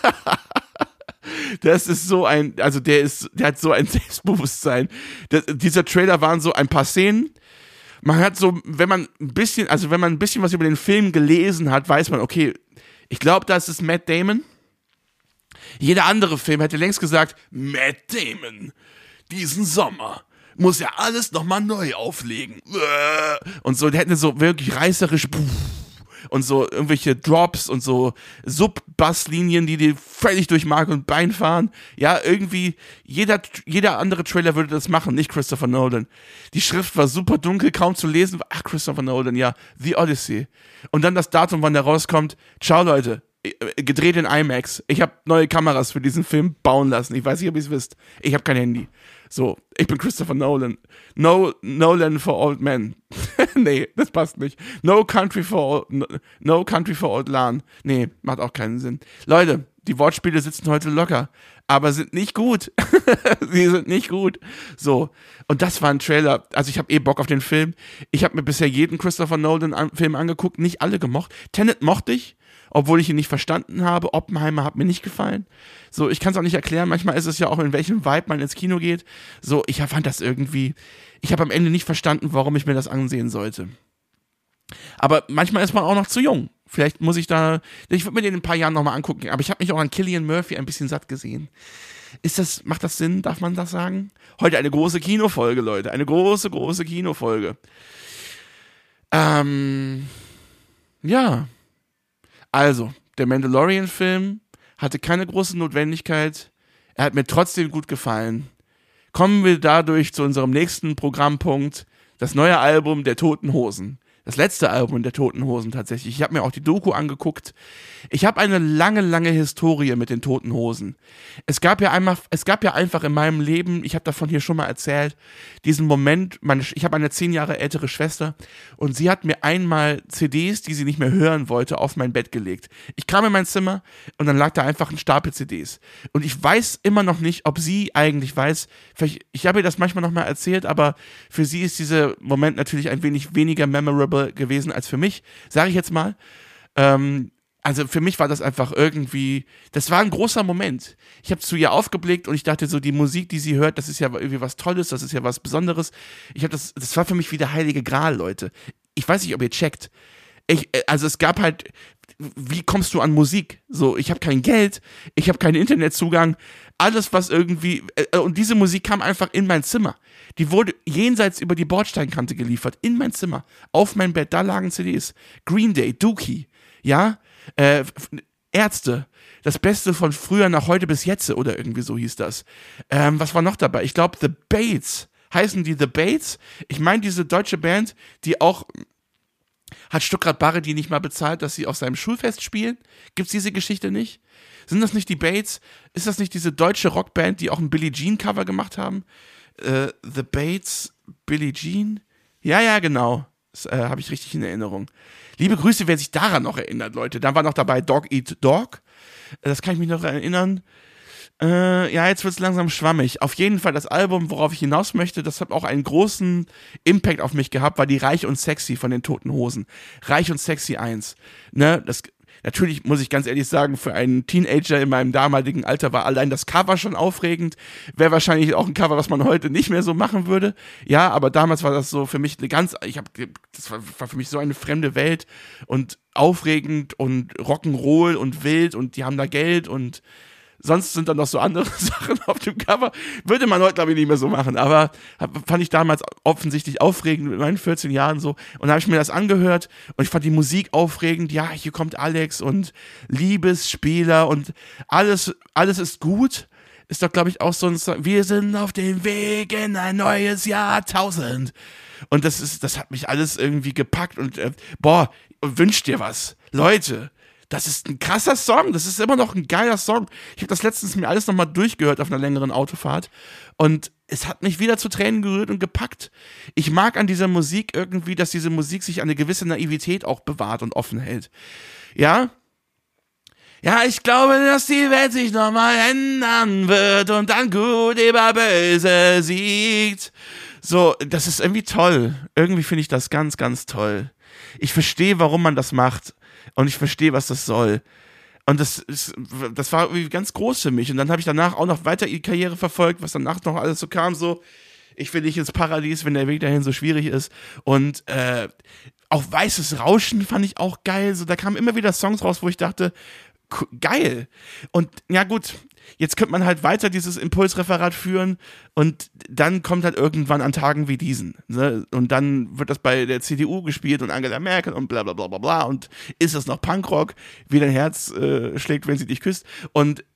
S1: Das ist so ein, also der ist, der hat so ein Selbstbewusstsein. Das, dieser Trailer waren so ein paar Szenen. Man hat so, wenn man ein bisschen, also wenn man ein bisschen was über den Film gelesen hat, weiß man, okay, ich glaube, das ist Matt Damon. Jeder andere Film hätte längst gesagt, Matt Damon, diesen Sommer muss er alles nochmal neu auflegen. Und so, der hätte so wirklich reißerisch und so irgendwelche Drops und so Sub-Bass-Linien, die dir völlig durch Mark und Bein fahren. Ja, irgendwie, jeder, jeder andere Trailer würde das machen, nicht Christopher Nolan. Die Schrift war super dunkel, kaum zu lesen. Ach, Christopher Nolan, ja, The Odyssey. Und dann das Datum, wann der rauskommt. Ciao, Leute. Gedreht in IMAX. Ich habe neue Kameras für diesen Film bauen lassen. Ich weiß nicht, ob ihr es wisst. Ich habe kein Handy. So, ich bin Christopher Nolan. No, Nolan for Old Men. Nee, das passt nicht. No Country for Old, no, no Country for Old Lan. Nee, macht auch keinen Sinn. Leute, die Wortspiele sitzen heute locker, aber sind nicht gut. Sie sind nicht gut. So, und das war ein Trailer. Also ich habe eh Bock auf den Film. Ich habe mir bisher jeden Christopher Nolan-Film angeguckt, nicht alle gemocht. Tenet mochte ich, obwohl ich ihn nicht verstanden habe. Oppenheimer hat mir nicht gefallen. So, ich kann es auch nicht erklären. Manchmal ist es ja auch, in welchem Vibe man ins Kino geht. So, ich fand das irgendwie, ich habe am Ende nicht verstanden, warum ich mir das ansehen sollte. Aber manchmal ist man auch noch zu jung. Vielleicht muss ich da, ich würde mir den in ein paar Jahren nochmal angucken. Aber ich habe mich auch an Cillian Murphy ein bisschen satt gesehen. Ist das, macht das Sinn? Darf man das sagen? Heute eine große Kinofolge, Leute. Eine große, große Kinofolge. Ähm, ja. Also, der Mandalorian-Film hatte keine große Notwendigkeit. Er hat mir trotzdem gut gefallen. Kommen wir dadurch zu unserem nächsten Programmpunkt. Das neue Album der Toten Hosen. Das letzte Album der Toten Hosen tatsächlich. Ich habe mir auch die Doku angeguckt. Ich habe eine lange, lange Historie mit den Toten Hosen. Es gab ja einmal, es gab ja einfach in meinem Leben, ich habe davon hier schon mal erzählt, diesen Moment, meine, ich habe eine zehn Jahre ältere Schwester und sie hat mir einmal C Ds, die sie nicht mehr hören wollte, auf mein Bett gelegt. Ich kam in mein Zimmer und dann lag da einfach ein Stapel C Ds. Und ich weiß immer noch nicht, ob sie eigentlich weiß, vielleicht, ich habe ihr das manchmal noch mal erzählt, aber für sie ist dieser Moment natürlich ein wenig weniger memorable gewesen als für mich, sage ich jetzt mal. Ähm, also für mich war das einfach irgendwie, das war ein großer Moment. Ich habe zu ihr aufgeblickt und ich dachte so, die Musik, die sie hört, das ist ja irgendwie was Tolles, das ist ja was Besonderes. Ich habe das, das war für mich wie der heilige Gral, Leute. Ich weiß nicht, ob ihr checkt. Ich, also es gab halt, wie kommst du an Musik? So, ich habe kein Geld, ich habe keinen Internetzugang, alles was irgendwie, äh, und diese Musik kam einfach in mein Zimmer. Die wurde jenseits über die Bordsteinkante geliefert, in mein Zimmer, auf mein Bett, da lagen C Ds. Green Day, Dookie, ja, äh, Ärzte, Das Beste von früher nach heute bis jetzt oder irgendwie so hieß das. Ähm, was war noch dabei? Ich glaube, The Bates. Heißen die The Bates? Ich meine, diese deutsche Band, die auch, hat Stuttgart Barre die nicht mal bezahlt, dass sie auf seinem Schulfest spielen? Gibt's diese Geschichte nicht? Sind das nicht die Bates? Ist das nicht diese deutsche Rockband, die auch ein Billie Jean Cover gemacht haben? Äh, The Bates, Billie Jean? Ja, ja, genau. Das äh, habe ich richtig in Erinnerung. Liebe Grüße, wer sich daran noch erinnert, Leute. Da war noch dabei Dog Eat Dog. Das kann ich mich noch erinnern. Äh, ja, jetzt wird es langsam schwammig. Auf jeden Fall das Album, worauf ich hinaus möchte, das hat auch einen großen Impact auf mich gehabt, war die Reich und Sexy von den Toten Hosen. Reich und Sexy eins. Ne, das, natürlich muss ich ganz ehrlich sagen, für einen Teenager in meinem damaligen Alter war allein das Cover schon aufregend. Wäre wahrscheinlich auch ein Cover, was man heute nicht mehr so machen würde. Ja, aber damals war das so für mich eine ganz, ich habe, das war, war für mich so eine fremde Welt und aufregend und Rock'n'Roll und wild und die haben da Geld und sonst sind dann noch so andere Sachen auf dem Cover. Würde man heute, glaube ich, nicht mehr so machen. Aber fand ich damals offensichtlich aufregend mit meinen vierzehn Jahren so. Und da habe ich mir das angehört und ich fand die Musik aufregend. Ja, hier kommt Alex und Liebesspieler und alles, alles ist gut. Ist doch, glaube ich, auch so ein Song. Wir sind auf dem Weg in ein neues Jahrtausend. Und das ist, das hat mich alles irgendwie gepackt und äh, boah, wünscht dir was. Leute. Das ist ein krasser Song, das ist immer noch ein geiler Song. Ich habe das letztens mir alles nochmal durchgehört auf einer längeren Autofahrt und es hat mich wieder zu Tränen gerührt und gepackt. Ich mag an dieser Musik irgendwie, dass diese Musik sich an eine gewisse Naivität auch bewahrt und offen hält. Ja? Ja, ich glaube, dass die Welt sich nochmal ändern wird und dann gut über böse siegt. So, das ist irgendwie toll. Irgendwie finde ich das ganz, ganz toll. Ich verstehe, warum man das macht. Und ich verstehe, was das soll. Und das ist, das war irgendwie ganz groß für mich. Und dann habe ich danach auch noch weiter die Karriere verfolgt, was danach noch alles so kam, so, ich will nicht ins Paradies, wenn der Weg dahin so schwierig ist. Und äh, auch Weißes Rauschen fand ich auch geil. So, da kamen immer wieder Songs raus, wo ich dachte, geil. Und ja gut, jetzt könnte man halt weiter dieses Impulsreferat führen und dann kommt halt irgendwann an Tagen wie diesen. Ne? Und dann wird das bei der C D U gespielt und Angela Merkel und bla bla bla bla bla und ist es noch Punkrock, wie dein Herz äh, schlägt, wenn sie dich küsst. Und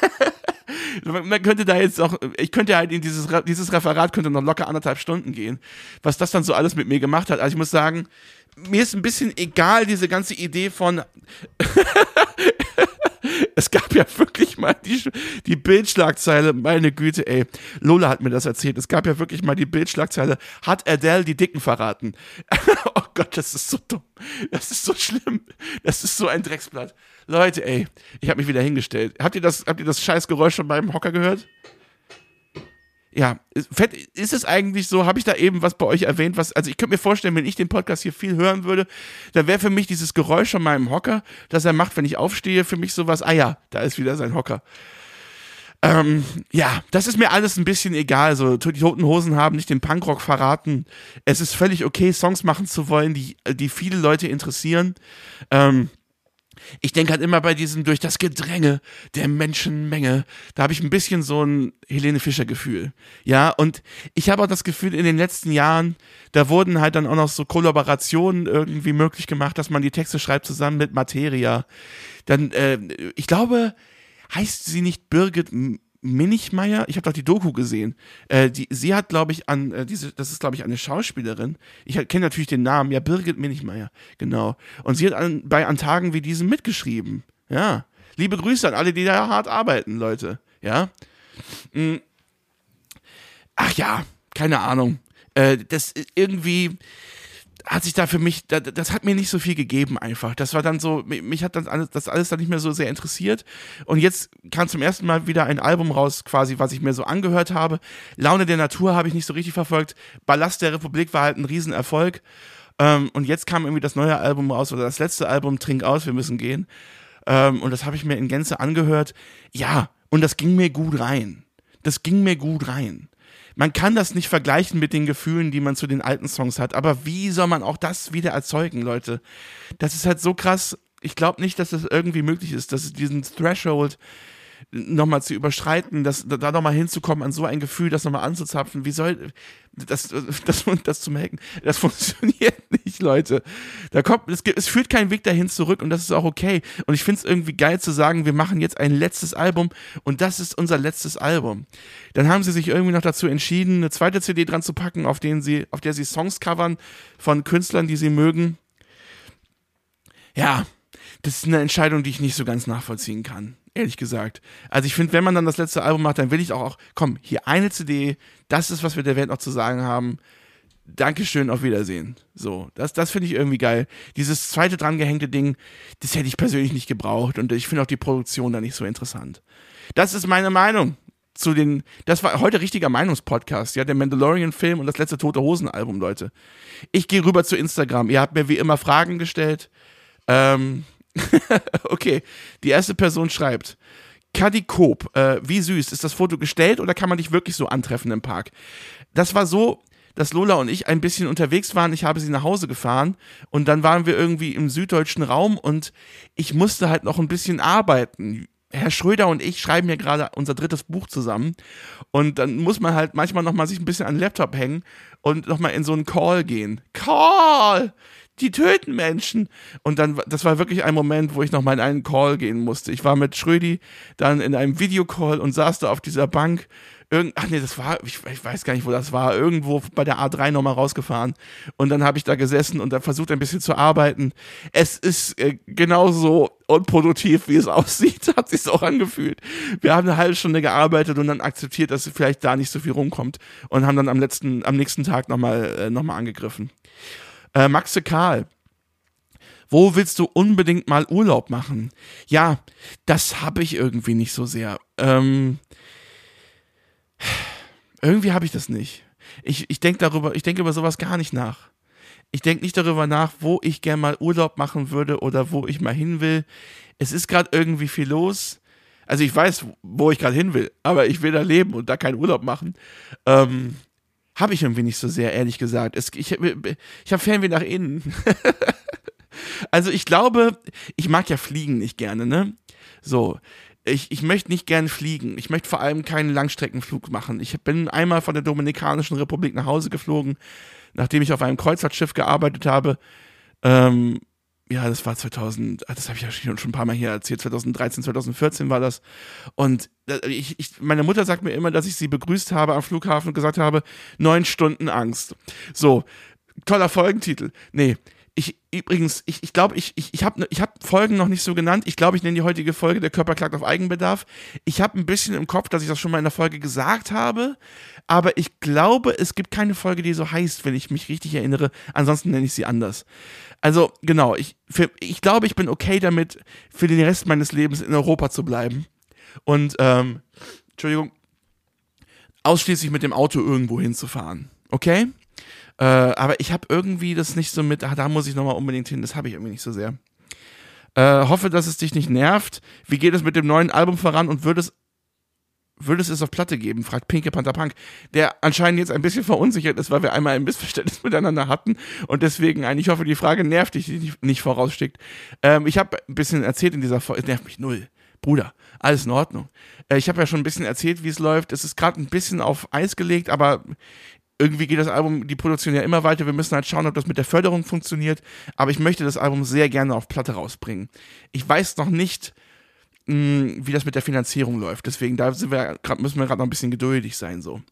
S1: man könnte da jetzt auch, ich könnte halt in dieses, dieses Referat könnte noch locker anderthalb Stunden gehen, was das dann so alles mit mir gemacht hat. Also ich muss sagen, mir ist ein bisschen egal, diese ganze Idee von es gab ja wirklich mal die, die Bildschlagzeile, meine Güte, ey, Lola hat mir das erzählt, es gab ja wirklich mal die Bildschlagzeile, hat Adele die Dicken verraten? Oh Gott, das ist so dumm, das ist so schlimm, das ist so ein Drecksblatt. Leute, ey, ich habe mich wieder hingestellt. Habt ihr das, habt ihr das scheiß Geräusch von meinem Hocker gehört? Ja, fett, ist es eigentlich so, habe ich da eben was bei euch erwähnt, was, also ich könnte mir vorstellen, wenn ich den Podcast hier viel hören würde, dann wäre für mich dieses Geräusch von meinem Hocker, das er macht, wenn ich aufstehe, für mich sowas, ah ja, da ist wieder sein Hocker. Ähm, ja, das ist mir alles ein bisschen egal, so, die Toten Hosen haben nicht den Punkrock verraten, es ist völlig okay, Songs machen zu wollen, die, die viele Leute interessieren, ähm, ich denke halt immer bei diesem durch das Gedränge der Menschenmenge, da habe ich ein bisschen so ein Helene Fischer Gefühl, ja, und ich habe auch das Gefühl, in den letzten Jahren, da wurden halt dann auch noch so Kollaborationen irgendwie möglich gemacht, dass man die Texte schreibt zusammen mit Materia, dann, äh, ich glaube, heißt sie nicht Birgit Minichmeier? Ich habe doch die Doku gesehen. Äh, die, sie hat, glaube ich, an äh, diese, das ist, glaube ich, eine Schauspielerin. Ich kenne natürlich den Namen, ja, Birgit Minichmeier, genau. Und sie hat an, bei An Tagen wie diesen mitgeschrieben. Ja. Liebe Grüße an alle, die da hart arbeiten, Leute. Ja. Mhm. Ach ja, keine Ahnung. Äh, das irgendwie hat sich da für mich, das, das hat mir nicht so viel gegeben einfach. Das war dann so, mich hat dann alles, das alles dann nicht mehr so sehr interessiert. Und jetzt kam zum ersten Mal wieder ein Album raus, quasi, was ich mir so angehört habe. Laune der Natur habe ich nicht so richtig verfolgt. Ballast der Republik war halt ein Riesenerfolg. Ähm, und jetzt kam irgendwie das neue Album raus, oder das letzte Album, Trink aus, wir müssen gehen. Ähm, und das habe ich mir in Gänze angehört. Ja, und das ging mir gut rein. Das ging mir gut rein. Man kann das nicht vergleichen mit den Gefühlen, die man zu den alten Songs hat. Aber wie soll man auch das wieder erzeugen, Leute? Das ist halt so krass. Ich glaube nicht, dass das irgendwie möglich ist, dass es diesen Threshold nochmal zu überschreiten, das, da nochmal hinzukommen, an so ein Gefühl, das nochmal anzuzapfen, wie soll das, das, das zu merken, das funktioniert nicht, Leute. Da kommt, es, gibt, es führt keinen Weg dahin zurück und das ist auch okay. Und ich finde es irgendwie geil zu sagen, wir machen jetzt ein letztes Album und das ist unser letztes Album. Dann haben sie sich irgendwie noch dazu entschieden, eine zweite C D dran zu packen, auf, denen sie, auf der sie Songs covern von Künstlern, die sie mögen. Ja, das ist eine Entscheidung, die ich nicht so ganz nachvollziehen kann, ehrlich gesagt. Also ich finde, wenn man dann das letzte Album macht, dann will ich auch, auch, komm, hier eine C D, das ist, was wir der Welt noch zu sagen haben. Dankeschön, auf Wiedersehen. So, das, das finde ich irgendwie geil. Dieses zweite drangehängte Ding, das hätte ich persönlich nicht gebraucht und ich finde auch die Produktion da nicht so interessant. Das ist meine Meinung zu den, das war heute richtiger Meinungspodcast, ja, der Mandalorian-Film und das letzte Tote Hosen-Album, Leute. Ich gehe rüber zu Instagram. Ihr habt mir wie immer Fragen gestellt. Ähm, okay, die erste Person schreibt, Kadi Koop, äh, wie süß, ist das Foto gestellt oder kann man dich wirklich so antreffen im Park? Das war so, dass Lola und ich ein bisschen unterwegs waren, ich habe sie nach Hause gefahren und dann waren wir irgendwie im süddeutschen Raum und ich musste halt noch ein bisschen arbeiten. Herr Schröder und ich schreiben ja gerade unser drittes Buch zusammen und dann muss man halt manchmal nochmal sich ein bisschen an den Laptop hängen und nochmal in so einen Call gehen. Call! Die töten Menschen. Und dann, das war wirklich ein Moment, wo ich nochmal in einen Call gehen musste. Ich war mit Schrödi dann in einem Videocall und saß da auf dieser Bank. Irgend, ach nee, das war, ich, ich weiß gar nicht, wo das war, irgendwo bei der A drei nochmal rausgefahren. Und dann habe ich da gesessen und dann versucht ein bisschen zu arbeiten. Es ist äh, genauso unproduktiv, wie es aussieht, hat sich auch angefühlt. Wir haben eine halbe Stunde gearbeitet und dann akzeptiert, dass vielleicht da nicht so viel rumkommt und haben dann am letzten, am nächsten Tag nochmal äh, noch mal angegriffen. Äh, Maxe Karl, wo willst du unbedingt mal Urlaub machen? Ja, das habe ich irgendwie nicht so sehr. Ähm, irgendwie habe ich das nicht. Ich, ich denke darüber, ich denke über sowas gar nicht nach. Ich denke nicht darüber nach, wo ich gerne mal Urlaub machen würde oder wo ich mal hin will. Es ist gerade irgendwie viel los. Also ich weiß, wo ich gerade hin will, aber ich will da leben und da keinen Urlaub machen. Ähm, Habe ich irgendwie nicht so sehr, ehrlich gesagt. Es, ich ich habe Fernweh nach innen. Also ich glaube, ich mag ja Fliegen nicht gerne, ne? So, ich, ich möchte nicht gerne fliegen. Ich möchte vor allem keinen Langstreckenflug machen. Ich bin einmal von der Dominikanischen Republik nach Hause geflogen, nachdem ich auf einem Kreuzfahrtschiff gearbeitet habe. Ähm, ja, das war zweitausend, das habe ich ja schon ein paar Mal hier erzählt, zweitausenddreizehn, zweitausendvierzehn war das. Und ich, ich, meine Mutter sagt mir immer, dass ich sie begrüßt habe am Flughafen und gesagt habe, neun Stunden Angst. So, toller Folgentitel. Nee, ich, übrigens, ich, ich glaube, ich, ich, ich habe ich hab Folgen noch nicht so genannt. Ich glaube, ich nenne die heutige Folge Der Körper klagt auf Eigenbedarf. Ich habe ein bisschen im Kopf, dass ich das schon mal in der Folge gesagt habe, aber ich glaube, es gibt keine Folge, die so heißt, wenn ich mich richtig erinnere. Ansonsten nenne ich sie anders. Also, genau, ich, für, ich glaube, ich bin okay damit, für den Rest meines Lebens in Europa zu bleiben. Und, ähm, Entschuldigung, ausschließlich mit dem Auto irgendwo hinzufahren. Okay? Äh, aber ich habe irgendwie das nicht so mit, ach, da muss ich nochmal unbedingt hin, das habe ich irgendwie nicht so sehr. Äh, hoffe, dass es dich nicht nervt. Wie geht es mit dem neuen Album voran und würde es, würde es es auf Platte geben, fragt Pinke Panther Punk, der anscheinend jetzt ein bisschen verunsichert ist, weil wir einmal ein Missverständnis miteinander hatten und deswegen eigentlich, ich hoffe, die Frage nervt dich nicht, nicht vorausschickt. Ähm, ich habe ein bisschen erzählt in dieser Folge, es nervt mich null. Bruder, alles in Ordnung. Äh, ich habe ja schon ein bisschen erzählt, wie es läuft. Es ist gerade ein bisschen auf Eis gelegt, aber irgendwie geht das Album, die Produktion ja immer weiter. Wir müssen halt schauen, ob das mit der Förderung funktioniert. Aber ich möchte das Album sehr gerne auf Platte rausbringen. Ich weiß noch nicht, mh, wie das mit der Finanzierung läuft. Deswegen da sind wir grad, müssen wir gerade noch ein bisschen geduldig sein. So.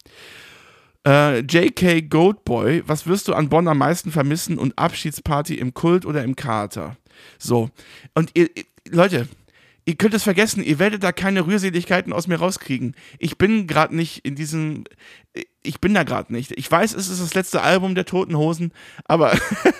S1: Äh, J K Goatboy, was wirst du an Bonn am meisten vermissen und Abschiedsparty im Kult oder im Kater? So. Und ihr, ihr Leute, ihr könnt es vergessen, ihr werdet da keine Rührseligkeiten aus mir rauskriegen. Ich bin gerade nicht in diesem, ich bin da gerade nicht. Ich weiß, es ist das letzte Album der Toten Hosen, aber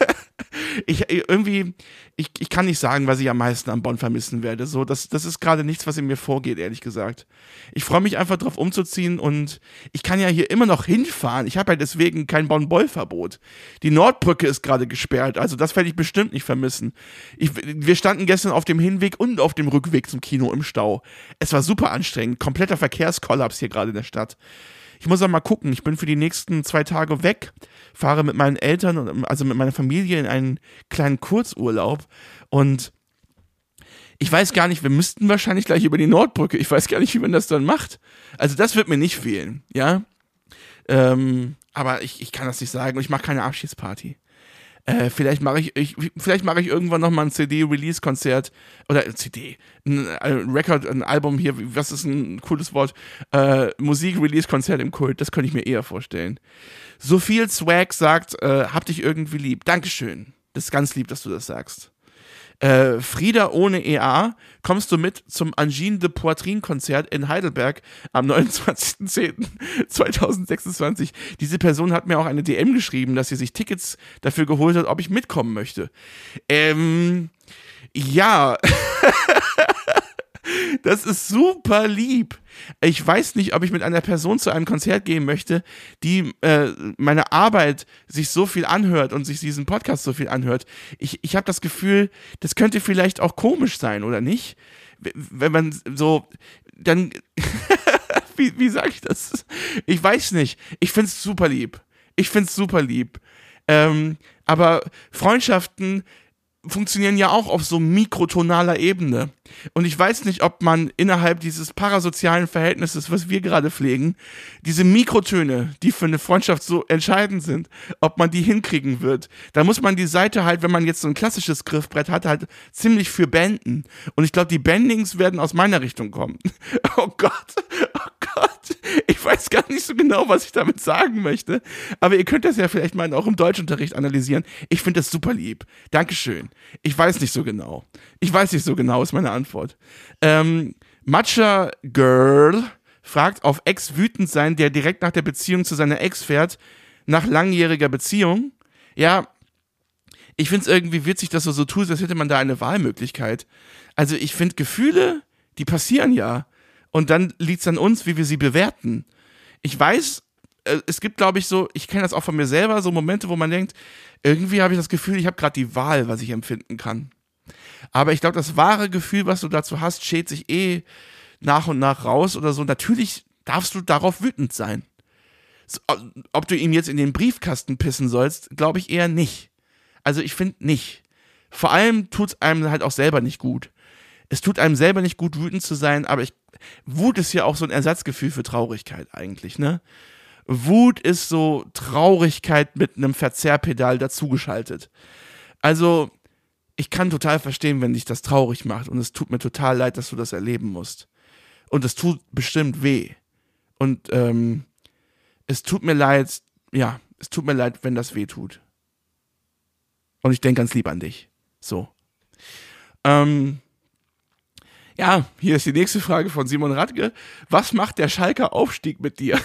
S1: ich irgendwie, ich, ich kann nicht sagen, was ich am meisten an Bonn vermissen werde. So, das, das ist gerade nichts, was in mir vorgeht, ehrlich gesagt. Ich freue mich einfach drauf umzuziehen und ich kann ja hier immer noch hinfahren. Ich habe ja deswegen kein Bonn-Boll-Verbot. Die Nordbrücke ist gerade gesperrt, also das werde ich bestimmt nicht vermissen. Ich, wir standen gestern auf dem Hinweg und auf dem Rückweg zum Kino im Stau. Es war super anstrengend, kompletter Verkehrskollaps hier gerade in der Stadt. Ich muss auch mal gucken, ich bin für die nächsten zwei Tage weg, fahre mit meinen Eltern, also mit meiner Familie in einen kleinen Kurzurlaub und Ich weiß gar nicht, wir müssten wahrscheinlich gleich über die Nordbrücke. Ich weiß gar nicht, wie man das dann macht. Also das wird mir nicht fehlen, ja. Ähm, aber ich, ich kann das nicht sagen und ich mache keine Abschiedsparty. Äh, vielleicht mache ich, ich, vielleicht mache ich irgendwann nochmal ein C D-Release-Konzert oder äh, C D, ein, ein Record, ein Album hier, was ist ein cooles Wort, äh, Musik-Release-Konzert im Kult, das könnte ich mir eher vorstellen. So viel Swag sagt, äh, hab dich irgendwie lieb. Dankeschön. Das ist ganz lieb, dass du das sagst. Äh, Frieda ohne E A, kommst du mit zum Angine de Poitrine-Konzert in Heidelberg am neunundzwanzigsten zehnten zweitausendsechsundzwanzig. Diese Person hat mir auch eine D M geschrieben, dass sie sich Tickets dafür geholt hat, ob ich mitkommen möchte. Ähm, ja, das ist super lieb. Ich weiß nicht, ob ich mit einer Person zu einem Konzert gehen möchte, die äh, meine Arbeit sich so viel anhört und sich diesen Podcast so viel anhört. Ich, ich habe das Gefühl, das könnte vielleicht auch komisch sein, oder nicht? Wenn man so, dann, wie, wie sage ich das? Ich weiß nicht. Ich finde es super lieb. Ich finde es super lieb. Ähm, aber Freundschaften funktionieren ja auch auf so mikrotonaler Ebene. Und ich weiß nicht, ob man innerhalb dieses parasozialen Verhältnisses, was wir gerade pflegen, diese Mikrotöne, die für eine Freundschaft so entscheidend sind, ob man die hinkriegen wird. Da muss man die Seite halt, wenn man jetzt so ein klassisches Griffbrett hat, halt ziemlich für benden. Und ich glaube, die Bendings werden aus meiner Richtung kommen. Oh Gott, oh Gott. Ich weiß gar nicht so genau, was ich damit sagen möchte. Aber ihr könnt das ja vielleicht mal auch im Deutschunterricht analysieren. Ich finde das super lieb. Dankeschön. Ich weiß nicht so genau. Ich weiß nicht so genau, ist meine Antwort. Ähm, Matcha Girl fragt, auf Ex wütend sein, der direkt nach der Beziehung zu seiner Ex fährt, nach langjähriger Beziehung. Ja, ich finde es irgendwie witzig, dass du so tust, als hätte man da eine Wahlmöglichkeit. Also ich finde Gefühle, die passieren ja. Und dann liegt es an uns, wie wir sie bewerten. Ich weiß, es gibt, glaube ich, so, ich kenne das auch von mir selber, so Momente, wo man denkt, irgendwie habe ich das Gefühl, ich habe gerade die Wahl, was ich empfinden kann. Aber ich glaube, das wahre Gefühl, was du dazu hast, schält sich eh nach und nach raus oder so. Natürlich darfst du darauf wütend sein. So, ob du ihm jetzt in den Briefkasten pissen sollst, glaube ich eher nicht. Also ich finde nicht. Vor allem tut es einem halt auch selber nicht gut. Es tut einem selber nicht gut, wütend zu sein, aber ich, Wut ist ja auch so ein Ersatzgefühl für Traurigkeit eigentlich, ne? Wut ist so Traurigkeit mit einem Verzerrpedal dazugeschaltet. Also, ich kann total verstehen, wenn dich das traurig macht und es tut mir total leid, dass du das erleben musst. Und es tut bestimmt weh. Und ähm, es tut mir leid, ja, es tut mir leid, wenn das weh tut. Und ich denke ganz lieb an dich. So. Ähm, ja, hier ist die nächste Frage von Simon Radke. Was macht der Schalker Aufstieg mit dir?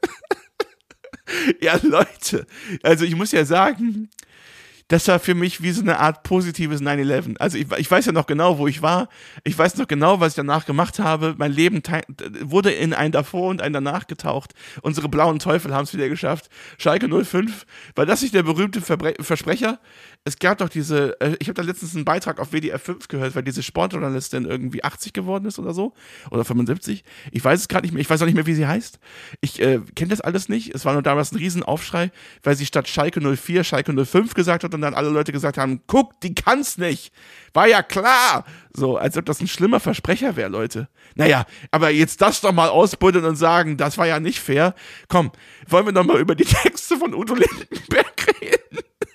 S1: Ja, Leute, also ich muss ja sagen, das war für mich wie so eine Art positives nine eleven. Also ich, ich weiß ja noch genau, wo ich war. Ich weiß noch genau, was ich danach gemacht habe. Mein Leben te- wurde in ein davor und ein danach getaucht. Unsere blauen Teufel haben es wieder geschafft. Schalke null fünf. War das nicht der berühmte Verbre- Versprecher? Es gab doch diese, äh, ich habe da letztens einen Beitrag auf W D R fünf gehört, weil diese Sportjournalistin irgendwie achtzig geworden ist oder so. Oder fünfundsiebzig. Ich weiß es gerade nicht mehr. Ich weiß auch nicht mehr, wie sie heißt. Ich äh, kenne das alles nicht. Es war nur damals ein Riesenaufschrei, weil sie statt Schalke null vier Schalke null fünf gesagt hat und dann alle Leute gesagt haben, guck, die kann's nicht. War ja klar. So, als ob das ein schlimmer Versprecher wäre, Leute. Naja, aber jetzt das doch mal ausbuddeln und sagen, das war ja nicht fair. Komm, wollen wir noch mal über die Texte von Udo Lindenberg reden?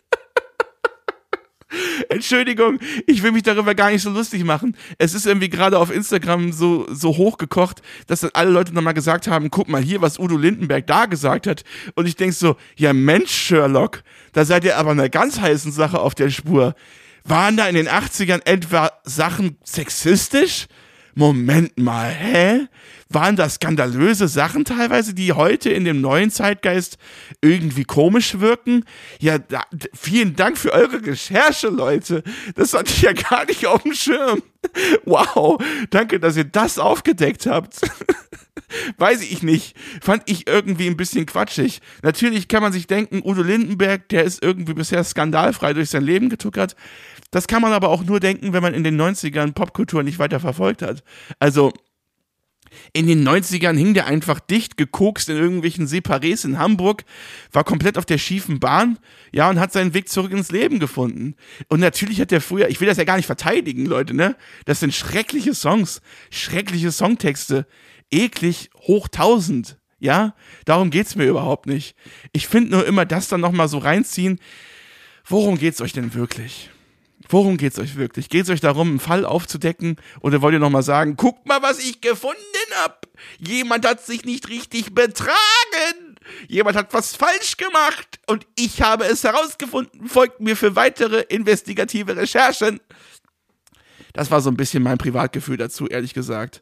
S1: Entschuldigung, ich will mich darüber gar nicht so lustig machen. Es ist irgendwie gerade auf Instagram so, so hochgekocht, dass dann alle Leute nochmal gesagt haben, guck mal hier, was Udo Lindenberg da gesagt hat. Und ich denk so, ja Mensch, Sherlock, da seid ihr aber einer ganz heißen Sache auf der Spur. Waren da in den achtzigern etwa Sachen sexistisch? Moment mal, hä? Waren das skandalöse Sachen teilweise, die heute in dem neuen Zeitgeist irgendwie komisch wirken? Ja, da, vielen Dank für eure Recherche, Leute. Das hatte ich ja gar nicht auf dem Schirm. Wow, danke, dass ihr das aufgedeckt habt. Weiß ich nicht. Fand ich irgendwie ein bisschen quatschig. Natürlich kann man sich denken, Udo Lindenberg, der ist irgendwie bisher skandalfrei durch sein Leben getuckert. Das kann man aber auch nur denken, wenn man in den neunzigern Popkultur nicht weiter verfolgt hat. Also, In den neunzigern hing der einfach dicht, gekokst in irgendwelchen Separés in Hamburg, war komplett auf der schiefen Bahn, ja, und hat seinen Weg zurück ins Leben gefunden. Und natürlich hat der früher, ich will das ja gar nicht verteidigen, Leute, ne? Das sind schreckliche Songs, schreckliche Songtexte, eklig hoch tausend, ja? Darum geht's mir überhaupt nicht. Ich finde nur immer das dann nochmal so reinziehen, worum geht's euch denn wirklich? Worum geht's euch wirklich? Geht's euch darum, einen Fall aufzudecken? Oder wollt ihr nochmal sagen, guckt mal, was ich gefunden hab. Jemand hat sich nicht richtig betragen. Jemand hat was falsch gemacht. Und ich habe es herausgefunden. Folgt mir für weitere investigative Recherchen. Das war so ein bisschen mein Privatgefühl dazu, ehrlich gesagt.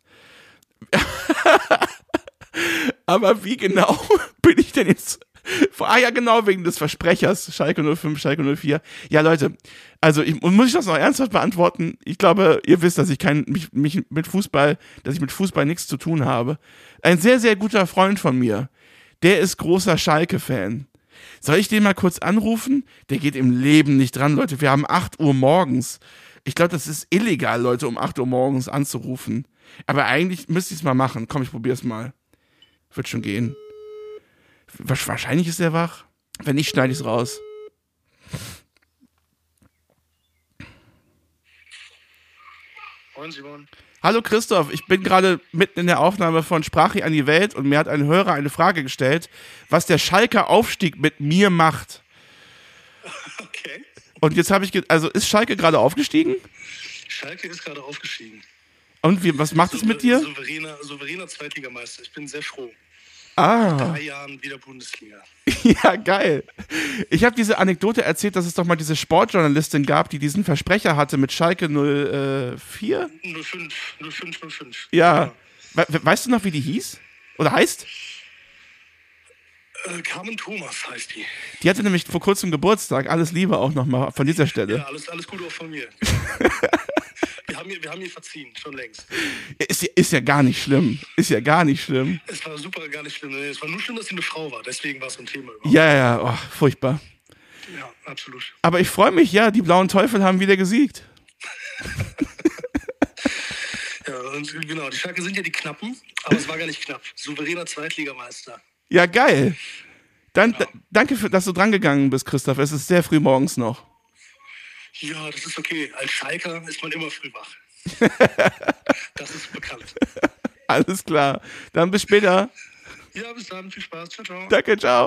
S1: Aber wie genau bin ich denn jetzt... Ah ja, genau, wegen des Versprechers, Schalke null fünf, Schalke null vier. Ja, Leute, also ich, muss ich das noch ernsthaft beantworten? Ich glaube, ihr wisst, dass ich kein, mich, mich mit Fußball, dass ich mit Fußball nichts zu tun habe. Ein sehr, sehr guter Freund von mir, der ist großer Schalke-Fan. Soll ich den mal kurz anrufen? Der geht im Leben nicht dran, Leute. Wir haben acht Uhr morgens. Ich glaube, das ist illegal, Leute, um acht Uhr morgens anzurufen. Aber eigentlich müsste ich es mal machen. Komm, ich probier's mal. Wird schon gehen. Wahrscheinlich ist er wach. Wenn nicht, schneide ich es raus.
S2: Moin, Simon.
S1: Hallo Christoph, ich bin gerade mitten in der Aufnahme von Sprache an die Welt und mir hat ein Hörer eine Frage gestellt, was der Schalker Aufstieg mit mir macht.
S2: Okay.
S1: Und jetzt habe ich, ge- also ist Schalke gerade aufgestiegen?
S2: Schalke ist gerade aufgestiegen.
S1: Und wie, was macht es mit dir?
S2: Souveräner, souveräner Zweitligameister. Ich bin sehr froh.
S1: Ah.
S2: Nach drei Jahren wieder Bundesliga.
S1: Ja, geil. Ich habe diese Anekdote erzählt, dass es doch mal diese Sportjournalistin gab, die diesen Versprecher hatte mit Schalke null vier?
S2: null fünf, null fünf, null fünf.
S1: Ja. We- weißt du noch, wie die hieß? Oder heißt?
S2: Äh, Carmen Thomas heißt die.
S1: Die hatte nämlich vor kurzem Geburtstag. Alles Liebe auch nochmal von dieser Stelle.
S2: Ja, alles, alles Gute auch von mir. wir, haben ihr, wir haben ihr verziehen, schon längst.
S1: Ist, ja- ist ja gar nicht schlimm. Ist ja gar nicht schlimm.
S2: Es war super, gar nicht schlimm. Nee, es war nur schlimm, dass sie eine Frau war. Deswegen war es ein Thema überhaupt.
S1: Ja, ja, oh, furchtbar.
S2: Ja, absolut.
S1: Aber ich freue mich, ja, die blauen Teufel haben wieder gesiegt.
S2: Ja, und genau, die Schalke sind ja die Knappen, aber es war gar nicht knapp. Souveräner Zweitligameister.
S1: Ja, geil. Dann d- danke, für, dass du drangegangen bist, Christoph. Es ist sehr früh morgens noch.
S2: Ja, das ist okay. Als Schalker ist man immer früh wach. Das ist bekannt.
S1: Alles klar. Dann bis später.
S2: Ja, bis dann. Viel Spaß. Ciao, ciao.
S1: Danke, ciao.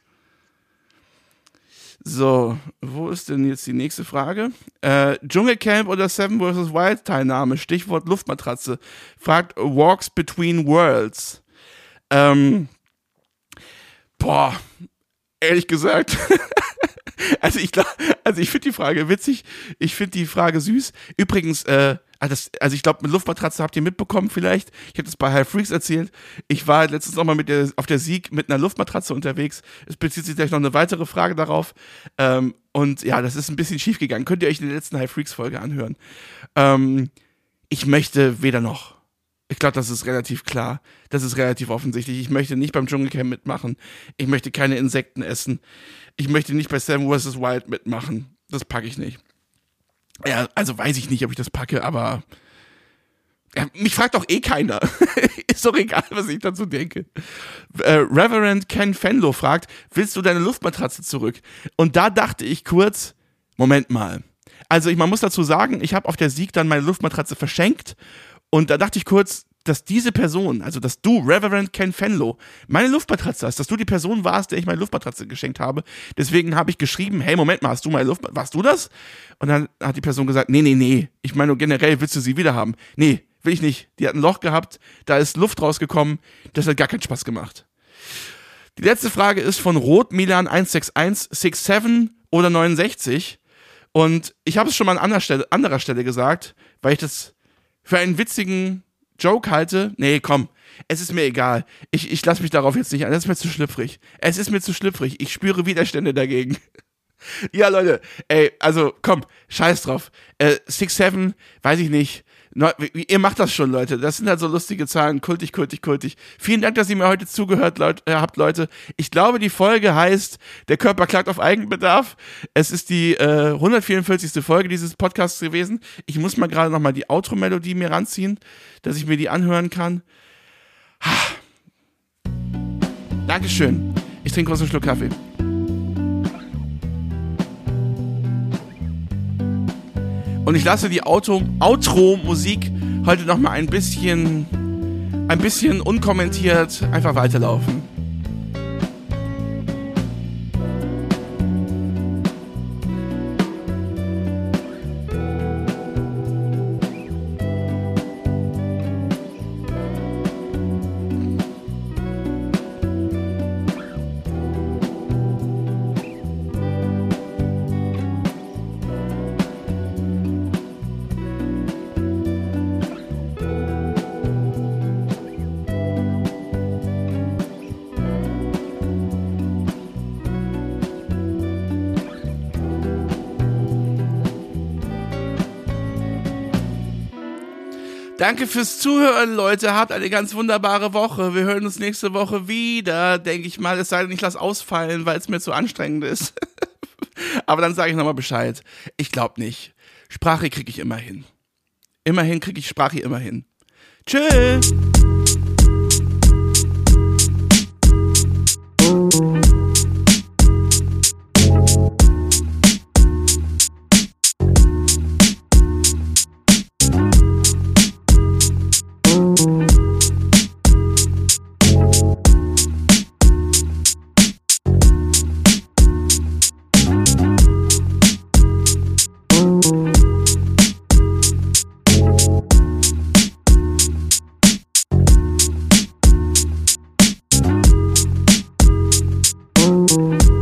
S1: So, wo ist denn jetzt die nächste Frage? Äh, Dschungelcamp oder Seven versus. Wild Teilnahme? Stichwort Luftmatratze. Fragt Walks Between Worlds. Ähm, boah, ehrlich gesagt. Also ich glaube, also ich finde die Frage witzig, ich finde die Frage süß. Übrigens, äh, ah, das, also ich glaube, mit Luftmatratze habt ihr mitbekommen vielleicht. Ich habe das bei High Freaks erzählt. Ich war letztens auch mal mit der, auf der Sieg mit einer Luftmatratze unterwegs. Es bezieht sich gleich noch eine weitere Frage darauf. Ähm, und ja, das ist ein bisschen schief gegangen. Könnt ihr euch in der letzten High Freaks Folge anhören. Ähm, ich möchte weder noch. Ich glaube, das ist relativ klar. Das ist relativ offensichtlich. Ich möchte nicht beim Dschungelcamp mitmachen. Ich möchte keine Insekten essen. Ich möchte nicht bei Seven versus. Wild mitmachen. Das packe ich nicht. Ja, also weiß ich nicht, ob ich das packe, aber ja, mich fragt doch eh keiner. Ist doch egal, was ich dazu denke. Äh, Reverend Ken Fenlo fragt, willst du deine Luftmatratze zurück? Und da dachte ich kurz, Moment mal. Also ich, man muss dazu sagen, ich habe auf der Sieg dann meine Luftmatratze verschenkt und da dachte ich kurz, dass diese Person, also dass du, Reverend Ken Fenlo, meine Luftmatratze hast, dass du die Person warst, der ich meine Luftmatratze geschenkt habe. Deswegen habe ich geschrieben, hey, Moment mal, hast du meine Luftmatratze, warst du das? Und dann hat die Person gesagt, nee, nee, nee, ich meine nur generell, willst du sie wieder haben? Nee, will ich nicht. Die hat ein Loch gehabt, da ist Luft rausgekommen, das hat gar keinen Spaß gemacht. Die letzte Frage ist von Rotmilan eins sechs eins, siebenundsechzig oder neunundsechzig. Und ich habe es schon mal an anderer Stelle, anderer Stelle gesagt, weil ich das für einen witzigen Joke halte. Nee, komm, es ist mir egal. Ich, ich lasse mich darauf jetzt nicht ein. Das ist mir zu schlüpfrig. Es ist mir zu schlüpfrig. Ich spüre Widerstände dagegen. Ja, Leute, ey, also komm, scheiß drauf. Äh, sechs sieben, weiß ich nicht. Neu, ihr macht das schon, Leute. Das sind halt so lustige Zahlen. Kultig, kultig, kultig. Vielen Dank, dass ihr mir heute zugehört Leut, äh, habt, Leute. Ich glaube, die Folge heißt Der Körper klagt auf Eigenbedarf. Es ist die äh, hundertvierundvierzigste Folge dieses Podcasts gewesen. Ich muss mal gerade nochmal die Outro-Melodie mir ranziehen, dass ich mir die anhören kann. Dankeschön. Ich trinke kurz einen Schluck Kaffee. Und ich lasse die Auto- Outro-Musik heute nochmal ein bisschen, ein bisschen unkommentiert einfach weiterlaufen. Danke fürs Zuhören, Leute. Habt eine ganz wunderbare Woche. Wir hören uns nächste Woche wieder, denke ich mal. Es sei denn, ich lasse ausfallen, weil es mir zu anstrengend ist. Aber dann sage ich nochmal Bescheid. Ich glaube nicht. Sprache kriege ich immer hin. Immerhin kriege ich Sprache immer hin. Tschüss. Thank you.